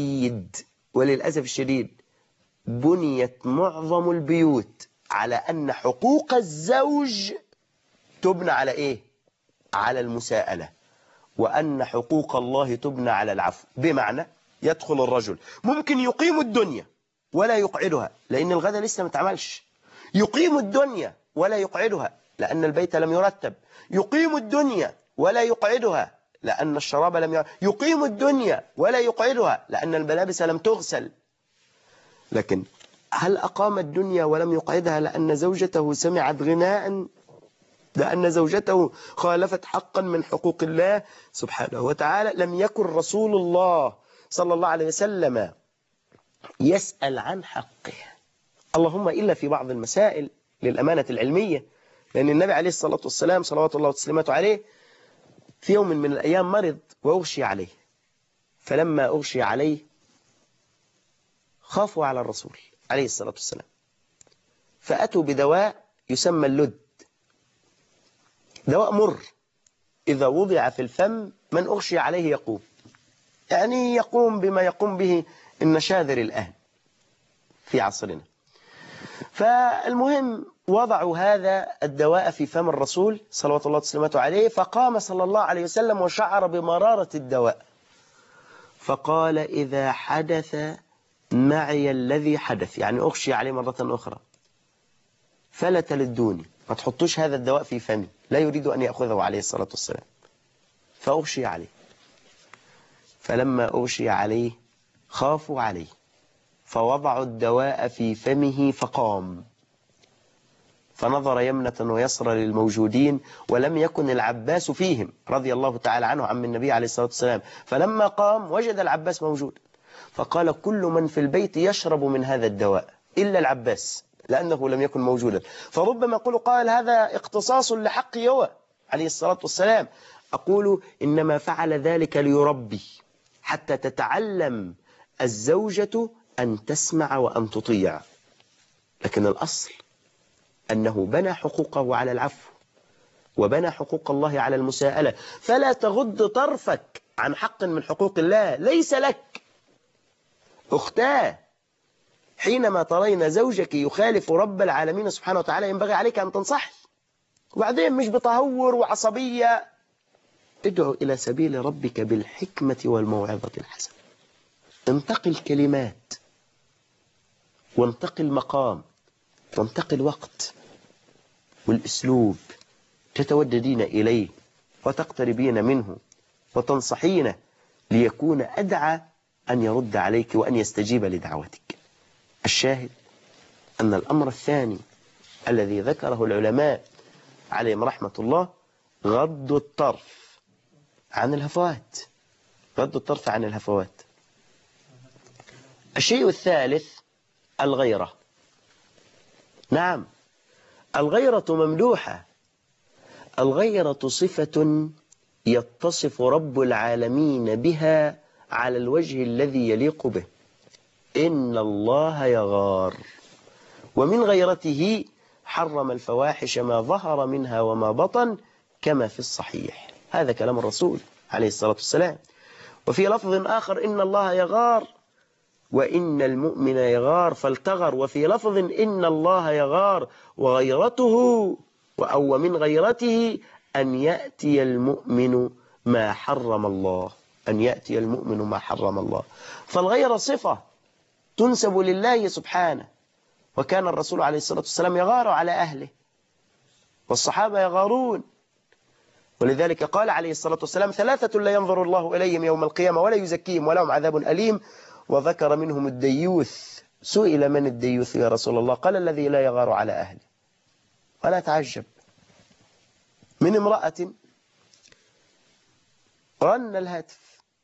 الشديد بنيت معظم البيوت على أن حقوق الزوج تبنى على إيه؟ على المساءلة، وأن حقوق الله تبنى على العفو. بمعنى يدخل الرجل ممكن يقيم الدنيا ولا يقعدها لأن الغدا لسه ما اتعملش. يقيم الدنيا ولا يقعدها لأن البيت لم يرتب. يقيم الدنيا ولا يقعدها لأن الشراب لم يرتب. يقيم الدنيا ولا يقعدها لأن الملابس لم تغسل. لكن هل أقام الدنيا ولم يقعدها لأن زوجته سمعت غناء؟ لأن زوجته خالفت حقا من حقوق الله سبحانه وتعالى؟ لم يكن رسول الله صلى الله عليه وسلم يسأل عن حقه، اللهم إلا في بعض المسائل للأمانة العلمية، لأن النبي عليه الصلاة والسلام صلوات الله وتسليماته عليه في يوم من الأيام مرض وأغشي عليه، فلما أغشي عليه خافوا على الرسول عليه الصلاة والسلام فأتوا بدواء يسمى اللد، دواء مر إذا وضع في الفم من أغشي عليه يقوم، يعني يقوم بما يقوم به النشاذر الآن في عصرنا. فالمهم وضعوا هذا الدواء في فم الرسول صلوات الله وسلامته عليه، فقام صلى الله عليه وسلم وشعر بمرارة الدواء فقال إذا حدث معي الذي حدث، يعني أغشي عليه مرة أخرى، فلا تلدوني، ما تحطوش هذا الدواء في فمي، لا يريد أن يأخذه عليه الصلاة والسلام. فأغشي عليه، فلما أغشي عليه خافوا عليه فوضعوا الدواء في فمه فقام، فنظر يمنة ويسرى للموجودين ولم يكن العباس فيهم رضي الله تعالى عنه عم النبي عليه الصلاة والسلام، فلما قام وجد العباس موجود فقال كل من في البيت يشرب من هذا الدواء إلا العباس لأنه لم يكن موجودا. فربما يقول قال هذا اختصاص لحق يوى عليه الصلاة والسلام، أقول إنما فعل ذلك ليربي حتى تتعلم الزوجة أن تسمع وأن تطيع، لكن الأصل أنه بنى حقوقه على العفو وبنى حقوق الله على المساءلة، فلا تغض طرفك عن حق من حقوق الله ليس لك. أختاه حينما ترين زوجك يخالف رب العالمين سبحانه وتعالى ينبغي عليك أن تنصحي، وبعدين مش بتهور وعصبية، ادعو إلى سبيل ربك بالحكمة والموعظة الحسنة، انتقل كلمات وانتقل مقام وانتقل وقت والأسلوب، تتوددين إليه وتقتربين منه وتنصحينه ليكون أدعى أن يرد عليك وأن يستجيب لدعوتك. الشاهد أن الأمر الثاني الذي ذكره العلماء عليهم رحمة الله غض الطرف عن الهفوات، غض الطرف عن الهفوات. الشيء الثالث الغيرة. نعم، الغيرة ممدوحة، الغيرة صفة يتصف رب العالمين بها على الوجه الذي يليق به. إن الله يغار، ومن غيرته حرم الفواحش ما ظهر منها وما بطن كما في الصحيح، هذا كلام الرسول عليه الصلاة والسلام. وفي لفظ آخر إن الله يغار وإن المؤمن يغار فالتغر، وفي لفظ إن الله يغار وغيرته أو من غيرته أن يأتي المؤمن ما حرم الله، أن يأتي المؤمن ما حرم الله. فالغير صفة تنسب لله سبحانه، وكان الرسول عليه الصلاة والسلام يغار على أهله والصحابة يغارون، ولذلك قال عليه الصلاة والسلام ثلاثة لا ينظر الله إليهم يوم القيامة ولا يزكيهم ولهم عذاب أليم، وذكر منهم الديوث. سئل من الديوث يا رسول الله؟ قال الذي لا يغار على أهله. ولا تعجب من امرأة رن الهاتف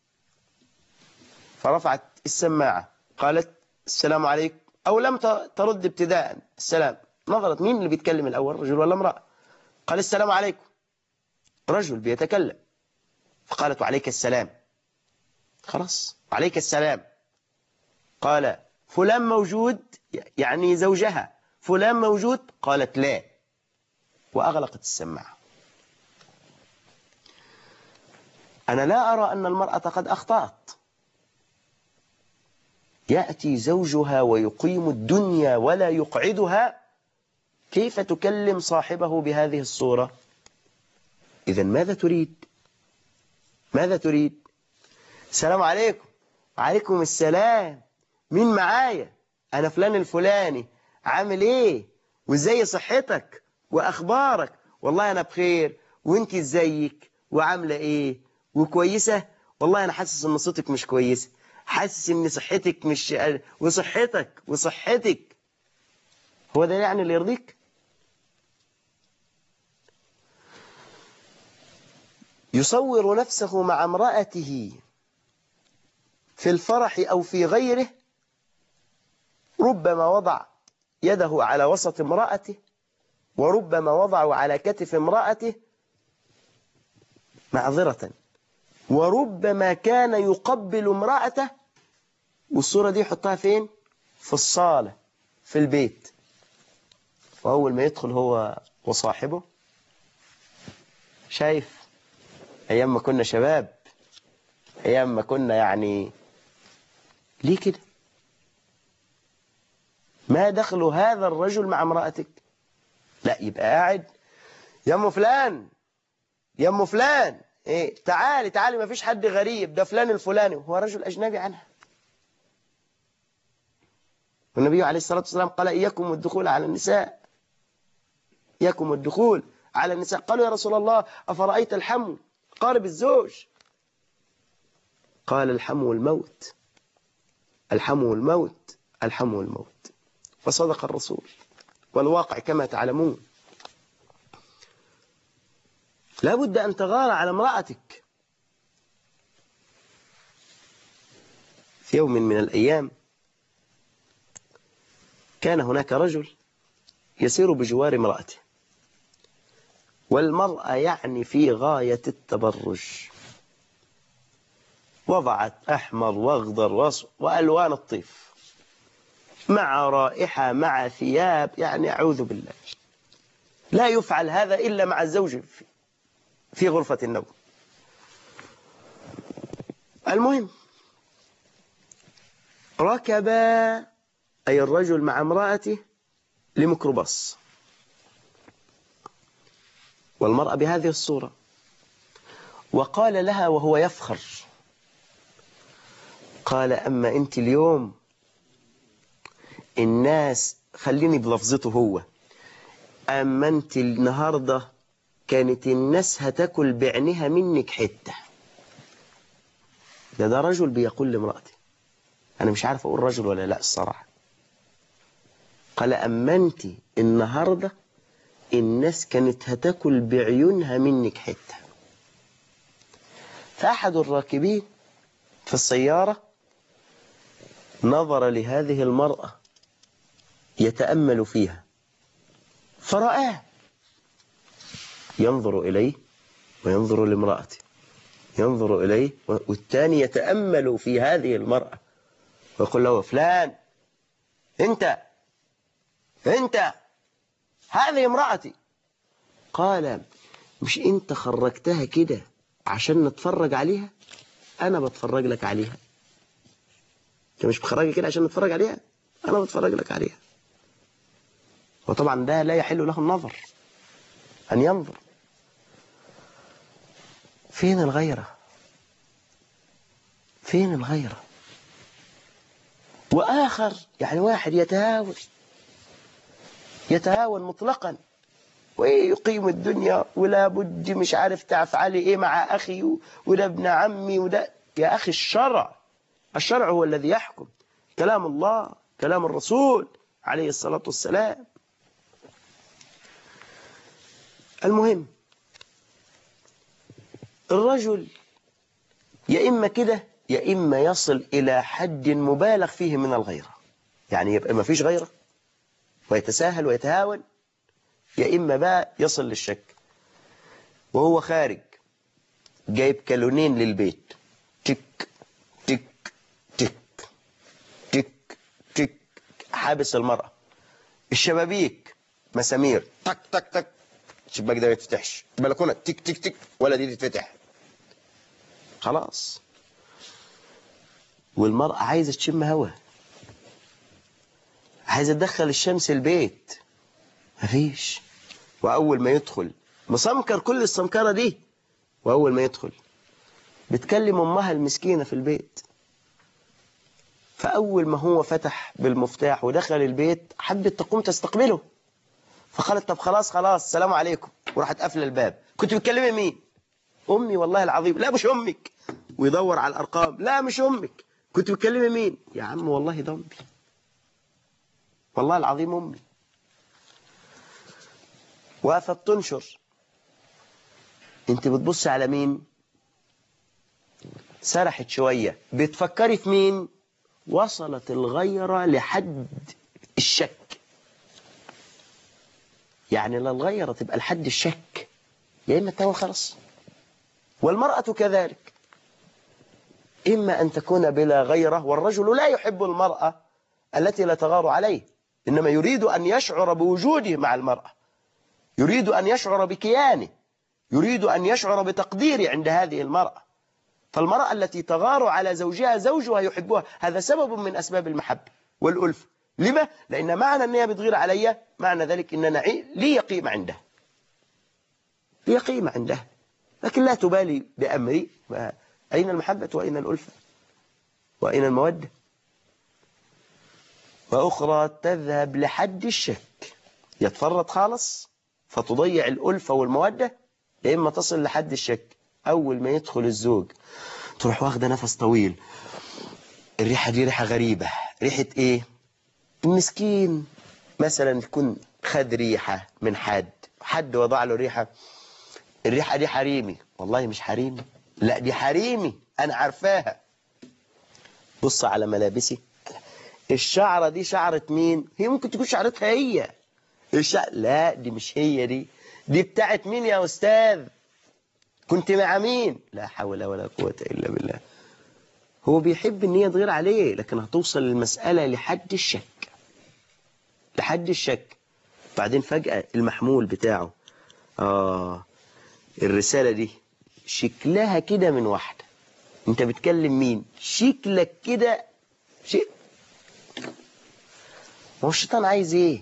فرفعت السماعة قالت السلام عليكم، أو لم ترد ابتداء السلام، نظرت مين اللي بيتكلم الأول، رجل ولا امرأة؟ قال السلام عليكم، رجل بيتكلم، فقالت وعليك السلام. خلاص وعليك السلام. قال فلان موجود، يعني زوجها، فلان موجود؟ قالت لا، وأغلقت السماعة. أنا لا أرى أن المرأة قد أخطأت، يأتي زوجها ويقيم الدنيا ولا يقعدها، كيف تكلم صاحبه بهذه الصورة؟ إذن ماذا تريد؟ ماذا تريد؟ السلام عليكم. وعليكم السلام. مين معايا؟ أنا فلان الفلاني، عامل إيه وإزاي صحتك وأخبارك؟ والله أنا بخير، وإنت إزيك وعاملة إيه وكويسة؟ والله أنا حاسس إن صوتك مش كويسة، حاسس إن صحتك مش، وصحتك. هو ده يعني اللي يرضيك؟ يصور نفسه مع امرأته في الفرح أو في غيره، ربما وضع يده على وسط امرأته، وربما وضعه على كتف امرأته معذرة، وربما كان يقبل امرأته، والصورة دي يحطها فين؟ في الصالة في البيت، وأول ما يدخل هو وصاحبه، شايف أيام ما كنا شباب، أيام ما كنا يعني، ليه كده؟ ما دخل هذا الرجل مع امرأتك؟ لا، يبقى قاعد، يا ام فلان، يا ام فلان، ايه، تعالي ما فيش حد غريب، ده فلان الفلاني، وهو رجل أجنبي عنها. والنبي عليه الصلاة والسلام قال إياكم والدخول على النساء، إياكم والدخول على النساء. قالوا يا رسول الله أفرأيت الحمو، قارب الزوج؟ قال الحمو الموت، الحمو الموت، الحمو الموت. فصدق الرسول، والواقع كما تعلمون. لا بد أن تغار على امرأتك. في يوم من الأيام كان هناك رجل يسير بجوار امرأته، والمرأة يعني في غاية التبرج، وضعت أحمر وأخضر وألوان الطيف، مع رائحة مع ثياب، يعني أعوذ بالله. لا يفعل هذا إلا مع الزوج في غرفة النوم. المهم، ركب أي الرجل مع امرأته لميكروباص، والمرأة بهذه الصورة، وقال لها وهو يفخر، قال أما أنت اليوم الناس، خليني بلفظته هو، أما أنت النهاردة كانت الناس هتاكل بعينها منك حتة. ده رجل بيقول لامرأته، أنا مش عارف أقول رجل ولا لا الصراحة. قال أما أنت النهاردة الناس كانت هتاكل بعيونها منك حتة. فأحد الراكبين في السيارة نظر لهذه المرأة يتأمل فيها، فرآه ينظر إليه وينظر لامرأته، ينظر إليه، والثاني يتأمل في هذه المرأة ويقول له فلان، أنت هذه امرأتي. قال مش أنت خرجتها كده عشان نتفرج عليها؟ أنا بتفرج لك عليها. أنت مش بخرجها كده عشان نتفرج عليها؟ أنا بتفرج لك عليها. وطبعا ده لا يحل له النظر أن ينظر. فين الغيرة؟ فين الغيرة؟ وآخر يعني واحد يتهاون مطلقا ويقيم الدنيا، ولا بد مش عارف تفعلي ايه مع أخي وده ابن عمي وده. يا أخي الشرع هو الذي يحكم، كلام الله، كلام الرسول عليه الصلاة والسلام. المهم، الرجل يا إما كده يا إما يصل إلى حد مبالغ فيه من الغيرة، يعني يبقى ما فيش غيرة ويتساهل ويتهاون، يا إما بقى يصل للشك. وهو خارج جايب كالونين للبيت، تك تك تك تك تك، حابس المرأة، الشبابيك مسامير، تك تك تك، الشباك ده ما يتفتحش، البلكونة تك تك تك، ولا دي تتفتح، خلاص. والمرأة عايزة تشم هوا، عايزة تدخل الشمس البيت، مفيش. وأول ما يدخل مسمكر كل السمكرة دي، وأول ما يدخل بتكلم أمها المسكينة في البيت، فأول ما هو فتح بالمفتاح ودخل البيت حبت تقوم تستقبله، فقالت طب خلاص السلام عليكم، وراحت قافله الباب. كنت بتكلمي مين؟ أمي والله العظيم. لا مش أمك. ويدور على الأرقام. لا مش أمك. كنت بتكلمي مين؟ يا عم والله ده أمي، والله العظيم أمي. وقفت تنشر. انت بتبص على مين؟ سرحت شوية، بتفكري في مين؟ وصلت الغيرة لحد الشك. يعني لا الغيرة تبقى لحد الشك، يا إما تاول خلاص. والمرأة كذلك، إما أن تكون بلا غيرة، والرجل لا يحب المرأة التي لا تغار عليه، إنما يريد أن يشعر بوجوده مع المرأة، يريد أن يشعر بكيانه، يريد أن يشعر بتقديره عند هذه المرأة. فالمرأة التي تغار على زوجها يحبها، هذا سبب من أسباب المحبة والألفة. لما؟ لأن معنى أنها بتغير علي معنى ذلك أننا لي قيمة عندها، لي قيمة عندها، لكن لا تبالي بأمري. أين المحبة وأين الألفة وأين المودة؟ وأخرى تذهب لحد الشك، يتفرط خالص فتضيع الألفة والمودة، يا إما تصل لحد الشك. أول ما يدخل الزوج تروح واخدة نفس طويل، الريحة دي ريحة غريبة. ريحة إيه؟ المسكين مثلا يكون خد ريحة من حد وضع له ريحة، الريحة دي حريمي. والله مش حريمي، لا دي حريمي، أنا عارفاها. بص على ملابسي، الشعرة دي شعرة مين؟ هي ممكن تكون شعرتها هي. لا دي مش هي، دي بتاعت مين يا أستاذ؟ كنت مع مين؟ لا حول ولا قوة إلا بالله. هو بيحب ان هي تغير عليه، لكن هتوصل المسألة لحد الشك، لحد الشك. بعدين فجأة المحمول بتاعه، الرسالة دي شكلها كده من واحدة. انت بتكلم مين؟ شكلك كده هو الشيطان عايز ايه؟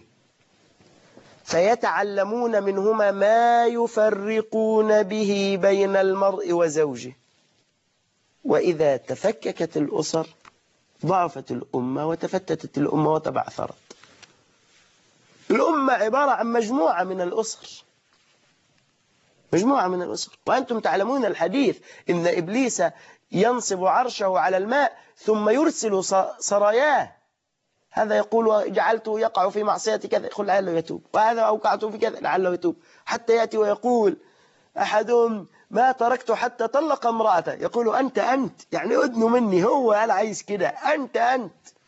فيتعلمون منهما ما يفرقون به بين المرء وزوجه. وإذا تفككت الأسر ضعفت الأمة وتفتتت الأمة وتبعثرت. الأمة عبارة عن مجموعة من الأسر، مجموعة من الأسر. وأنتم تعلمون الحديث إن إبليس ينصب عرشه على الماء ثم يرسل سراياه، هذا يقول جعلته يقع في معصية كذا، يقول لعله يتوب، وهذا أوقعته في كذا لعله يتوب، حتى يأتي ويقول أحدهم ما تركت حتى طلق امرأته، يقول أنت يعني أدنوا مني، هو أنا عايز كده، أنت.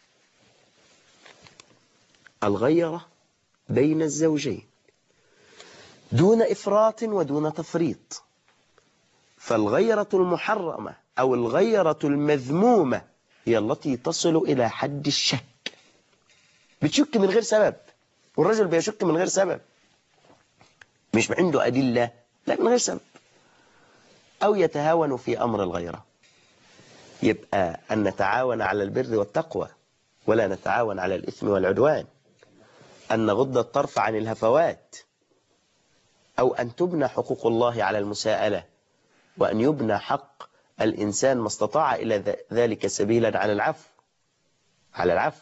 الغيرة بين الزوجين دون إفراط ودون تفريط. فالغيرة المحرمة أو الغيرة المذمومة هي التي تصل إلى حد الشك، بتشك من غير سبب، والرجل بيشك من غير سبب، مش عنده أدلة، لا من غير سبب، أو يتهاون في أمر الغيرة. يبقى أن نتعاون على البر والتقوى ولا نتعاون على الإثم والعدوان، أن نغض الطرف عن الهفوات، أو أن تبنى حقوق الله على المساءلة، وأن يبنى حق الإنسان ما استطاع إلى ذلك سبيلا على العفو.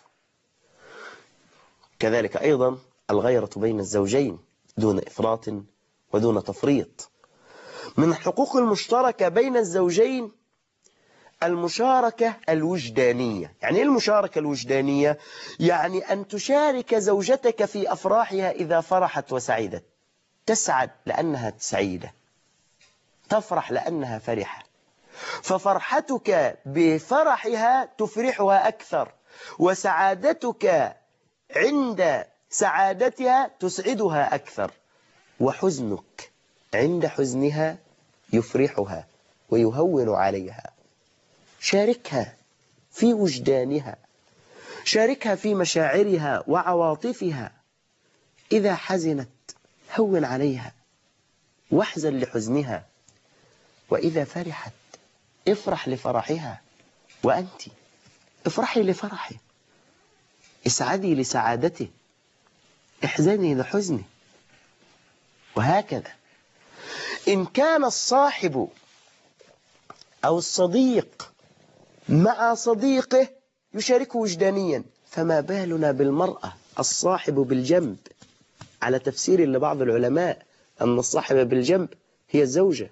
كذلك أيضا الغيرة بين الزوجين دون إفراط ودون تفريط. من الحقوق المشتركة بين الزوجين المشاركة الوجدانية. يعني إيه المشاركة الوجدانية؟ يعني أن تشارك زوجتك في أفراحها إذا فرحت وسعيدت، تسعد لأنها سعيدة، تفرح لأنها فرحة، ففرحتك بفرحها تفرحها أكثر، وسعادتك عند سعادتها تسعدها أكثر، وحزنك عند حزنها يفرحها ويهون عليها. شاركها في وجدانها، شاركها في مشاعرها وعواطفها. إذا حزنت هون عليها واحزن لحزنها، وإذا فرحت افرح لفرحها، وأنت افرحي لفرحه، اسعدي لسعادته، احزني لحزنه، وهكذا. إن كان الصاحب أو الصديق مع صديقه يشاركه وجدانيا، فما بالنا بالمرأة الصاحب بالجنب، على تفسير لبعض العلماء أن الصاحب بالجنب هي الزوجة.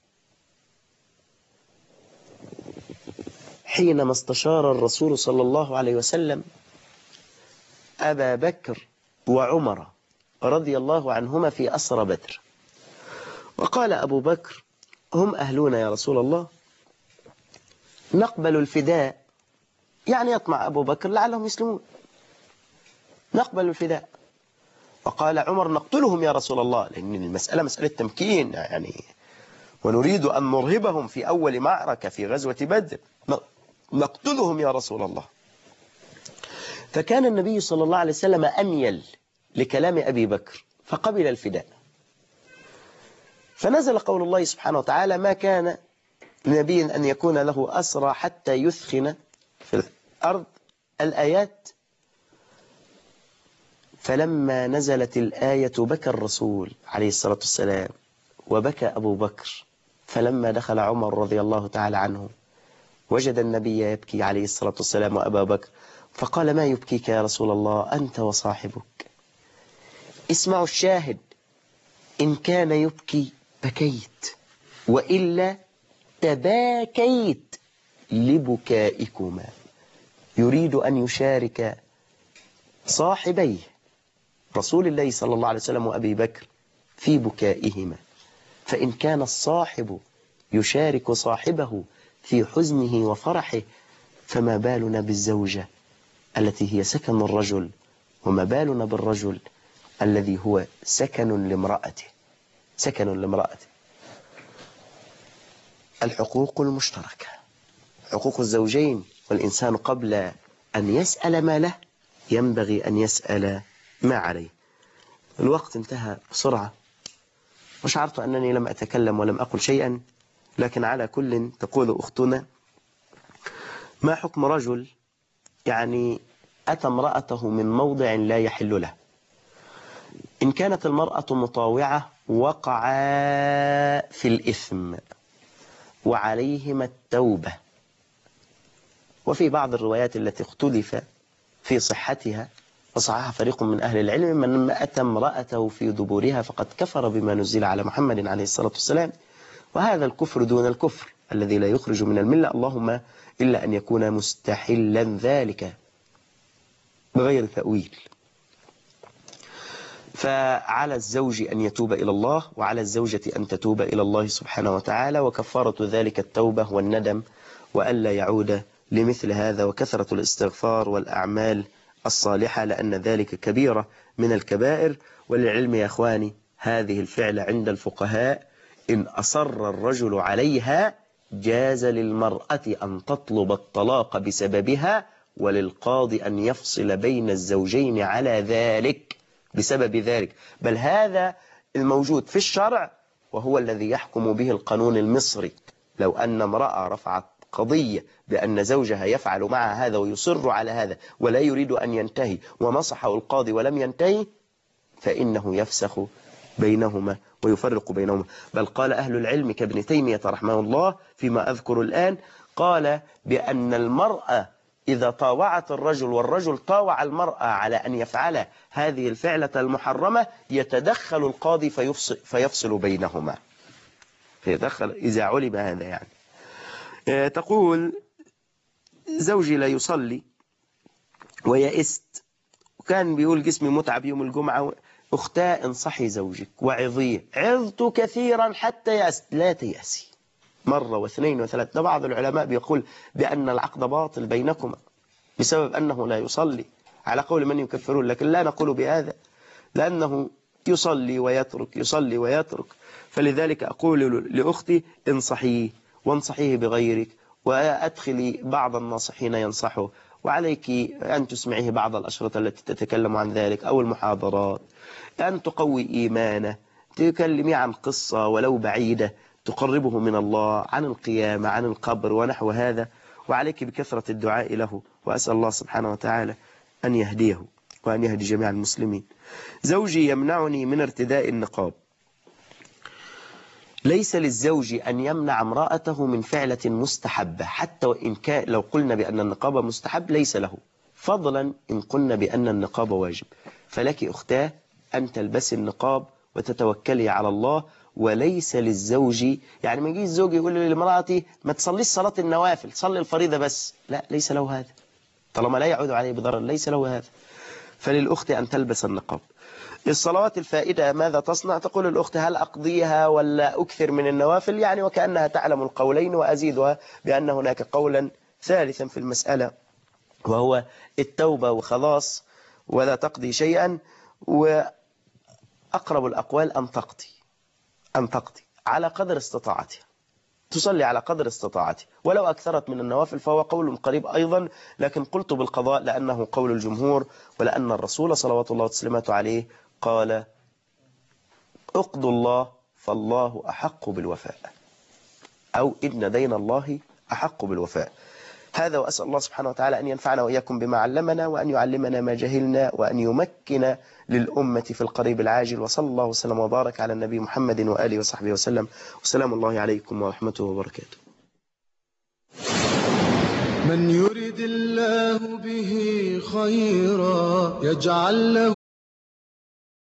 حينما استشار الرسول صلى الله عليه وسلم أبا بكر وعمر رضي الله عنهما في أسرى بدر، وقال أبو بكر: هم أهلنا يا رسول الله، نقبل الفداء، يعني يطمع أبو بكر لعلهم يسلمون، نقبل الفداء. وقال عمر: نقتلهم يا رسول الله، لأن المسألة مسألة تمكين يعني، ونريد أن نرهبهم في أول معركة في غزوة بدر، نقتلهم يا رسول الله. فكان النبي صلى الله عليه وسلم أميل لكلام أبي بكر فقبل الفداء. فنزل قول الله سبحانه وتعالى: ما كان لنبي أن يكون له أسرى حتى يثخن في الأرض، الآيات. فلما نزلت الآية بكى الرسول عليه الصلاة والسلام وبكى أبو بكر. فلما دخل عمر رضي الله تعالى عنه وجد النبي يبكي عليه الصلاة والسلام وأبا بكر، فقال: ما يبكيك يا رسول الله أنت وصاحبك؟ اسمعوا الشاهد: إن كان يبكي بكيت، وإلا تباكيت لبكائكما. يريد أن يشارك صاحبيه رسول الله صلى الله عليه وسلم وأبي بكر في بكائهما. فإن كان الصاحب يشارك صاحبه في حزنه وفرحه، فما بالنا بالزوجة التي هي سكن الرجل، وما بالنا بالرجل الذي هو سكن لامرأته. سكن لامرأته. الحقوق المشتركة، حقوق الزوجين، والإنسان قبل أن يسأل ما له ينبغي أن يسأل ما عليه. الوقت انتهى بسرعة، وشعرت أنني لم أتكلم ولم أقل شيئا، لكن على كل تقول أختنا: ما حكم رجل يعني أتى امرأته من موضع لا يحل له؟ إن كانت المرأة مطاوعة وقعا في الإثم وعليهما التوبة. وفي بعض الروايات التي اختلف في صحتها وصححها فريق من أهل العلم: من أتى امرأته في دبورها فقد كفر بما نزل على محمد عليه الصلاة والسلام. وهذا الكفر دون الكفر الذي لا يخرج من الملة، اللهم إلا أن يكون مستحلا ذلك بغير تأويل. فعلى الزوج أن يتوب إلى الله، وعلى الزوجة أن تتوب إلى الله سبحانه وتعالى، وكفارة ذلك التوبة والندم، وألا يعود لمثل هذا، وكثرة الاستغفار والأعمال الصالحة، لأن ذلك كبيرة من الكبائر. وللعلم يا أخواني هذه الفعل عند الفقهاء إن أصر الرجل عليها جاز للمرأة أن تطلب الطلاق بسببها، وللقاضي أن يفصل بين الزوجين على ذلك بسبب ذلك. بل هذا الموجود في الشرع، وهو الذي يحكم به القانون المصري. لو أن امرأة رفعت قضية بأن زوجها يفعل معها هذا ويصر على هذا ولا يريد أن ينتهي، ونصحه القاضي ولم ينتهي، فإنه يفسخ بينهما ويفرق بينهما. بل قال أهل العلم كابن تيمية رحمه الله فيما أذكر الآن، قال بأن المرأة إذا طاوعت الرجل والرجل طاوع المرأة على أن يفعل هذه الفعلة المحرمة، يتدخل القاضي فيفصل بينهما، فيتدخل إذا علم هذا. يعني تقول: زوجي لا يصلي ويئست، وكان بيقول جسمي متعب يوم الجمعة. أختاه انصحي زوجك وعظيه. عظت كثيرا حتى يأست. لا تيأسي، مرة واثنين وثلاث. ده بعض العلماء بيقول بأن العقد باطل بينكما بسبب أنه لا يصلي، على قول من يكفرون، لكن لا نقول بهذا، لأنه يصلي ويترك، يصلي ويترك. فلذلك أقول لأختي: انصحيه، وانصحيه بغيرك، وأدخلي بعض الناصحين ينصحه، وعليك أن تسمعيه بعض الأشرطة التي تتكلم عن ذلك أو المحاضرات، أن تقوي إيمانه، تكلمي عن قصة ولو بعيدة تقربه من الله، عن القيامة، عن القبر ونحو هذا. وعليك بكثرة الدعاء له، وأسأل الله سبحانه وتعالى أن يهديه وأن يهدي جميع المسلمين. زوجي يمنعني من ارتداء النقاب ليس للزوج أن يمنع امرأته من فعلة مستحبة، حتى وإن كان لو قلنا بأن النقاب مستحب ليس له، فضلا إن قلنا بأن النقاب واجب. فلك أختاه أن تلبسي النقاب وتتوكلي على الله، وليس للزوج، يعني ما يجي الزوج يقول لمرأتي ما تصليش صلاة النوافل، صلي الفريضة بس، لا، ليس له هذا، طالما لا يعود عليه بضرر ليس له هذا. فللأخت أن تلبس النقاب. الصلوات الفائدة ماذا تصنع؟ تقول الأخت هل أقضيها ولا أكثر من النوافل؟ يعني وكأنها تعلم القولين، وأزيدها بأن هناك قولا ثالثا في المسألة وهو التوبة وخلاص ولا تقضي شيئا. وأقرب الأقوال أن تقضي على قدر استطاعتها، تصلي على قدر استطاعتها، ولو أكثرت من النوافل فهو قول قريب أيضا، لكن قلت بالقضاء لأنه قول الجمهور، ولأن الرسول صلوات الله وسلامته عليه قال اقضوا الله فالله أحق بالوفاء، أو إن دين الله أحق بالوفاء. هذا، وأسأل الله سبحانه وتعالى أن ينفعنا وإياكم بما علمنا، وأن يعلمنا ما جهلنا، وأن يمكن للأمة في القريب العاجل. وصلى الله وسلم وبارك على النبي محمد وآله وصحبه وسلم، وسلام الله عليكم ورحمته وبركاته. من يرد الله به خيرا يجعل له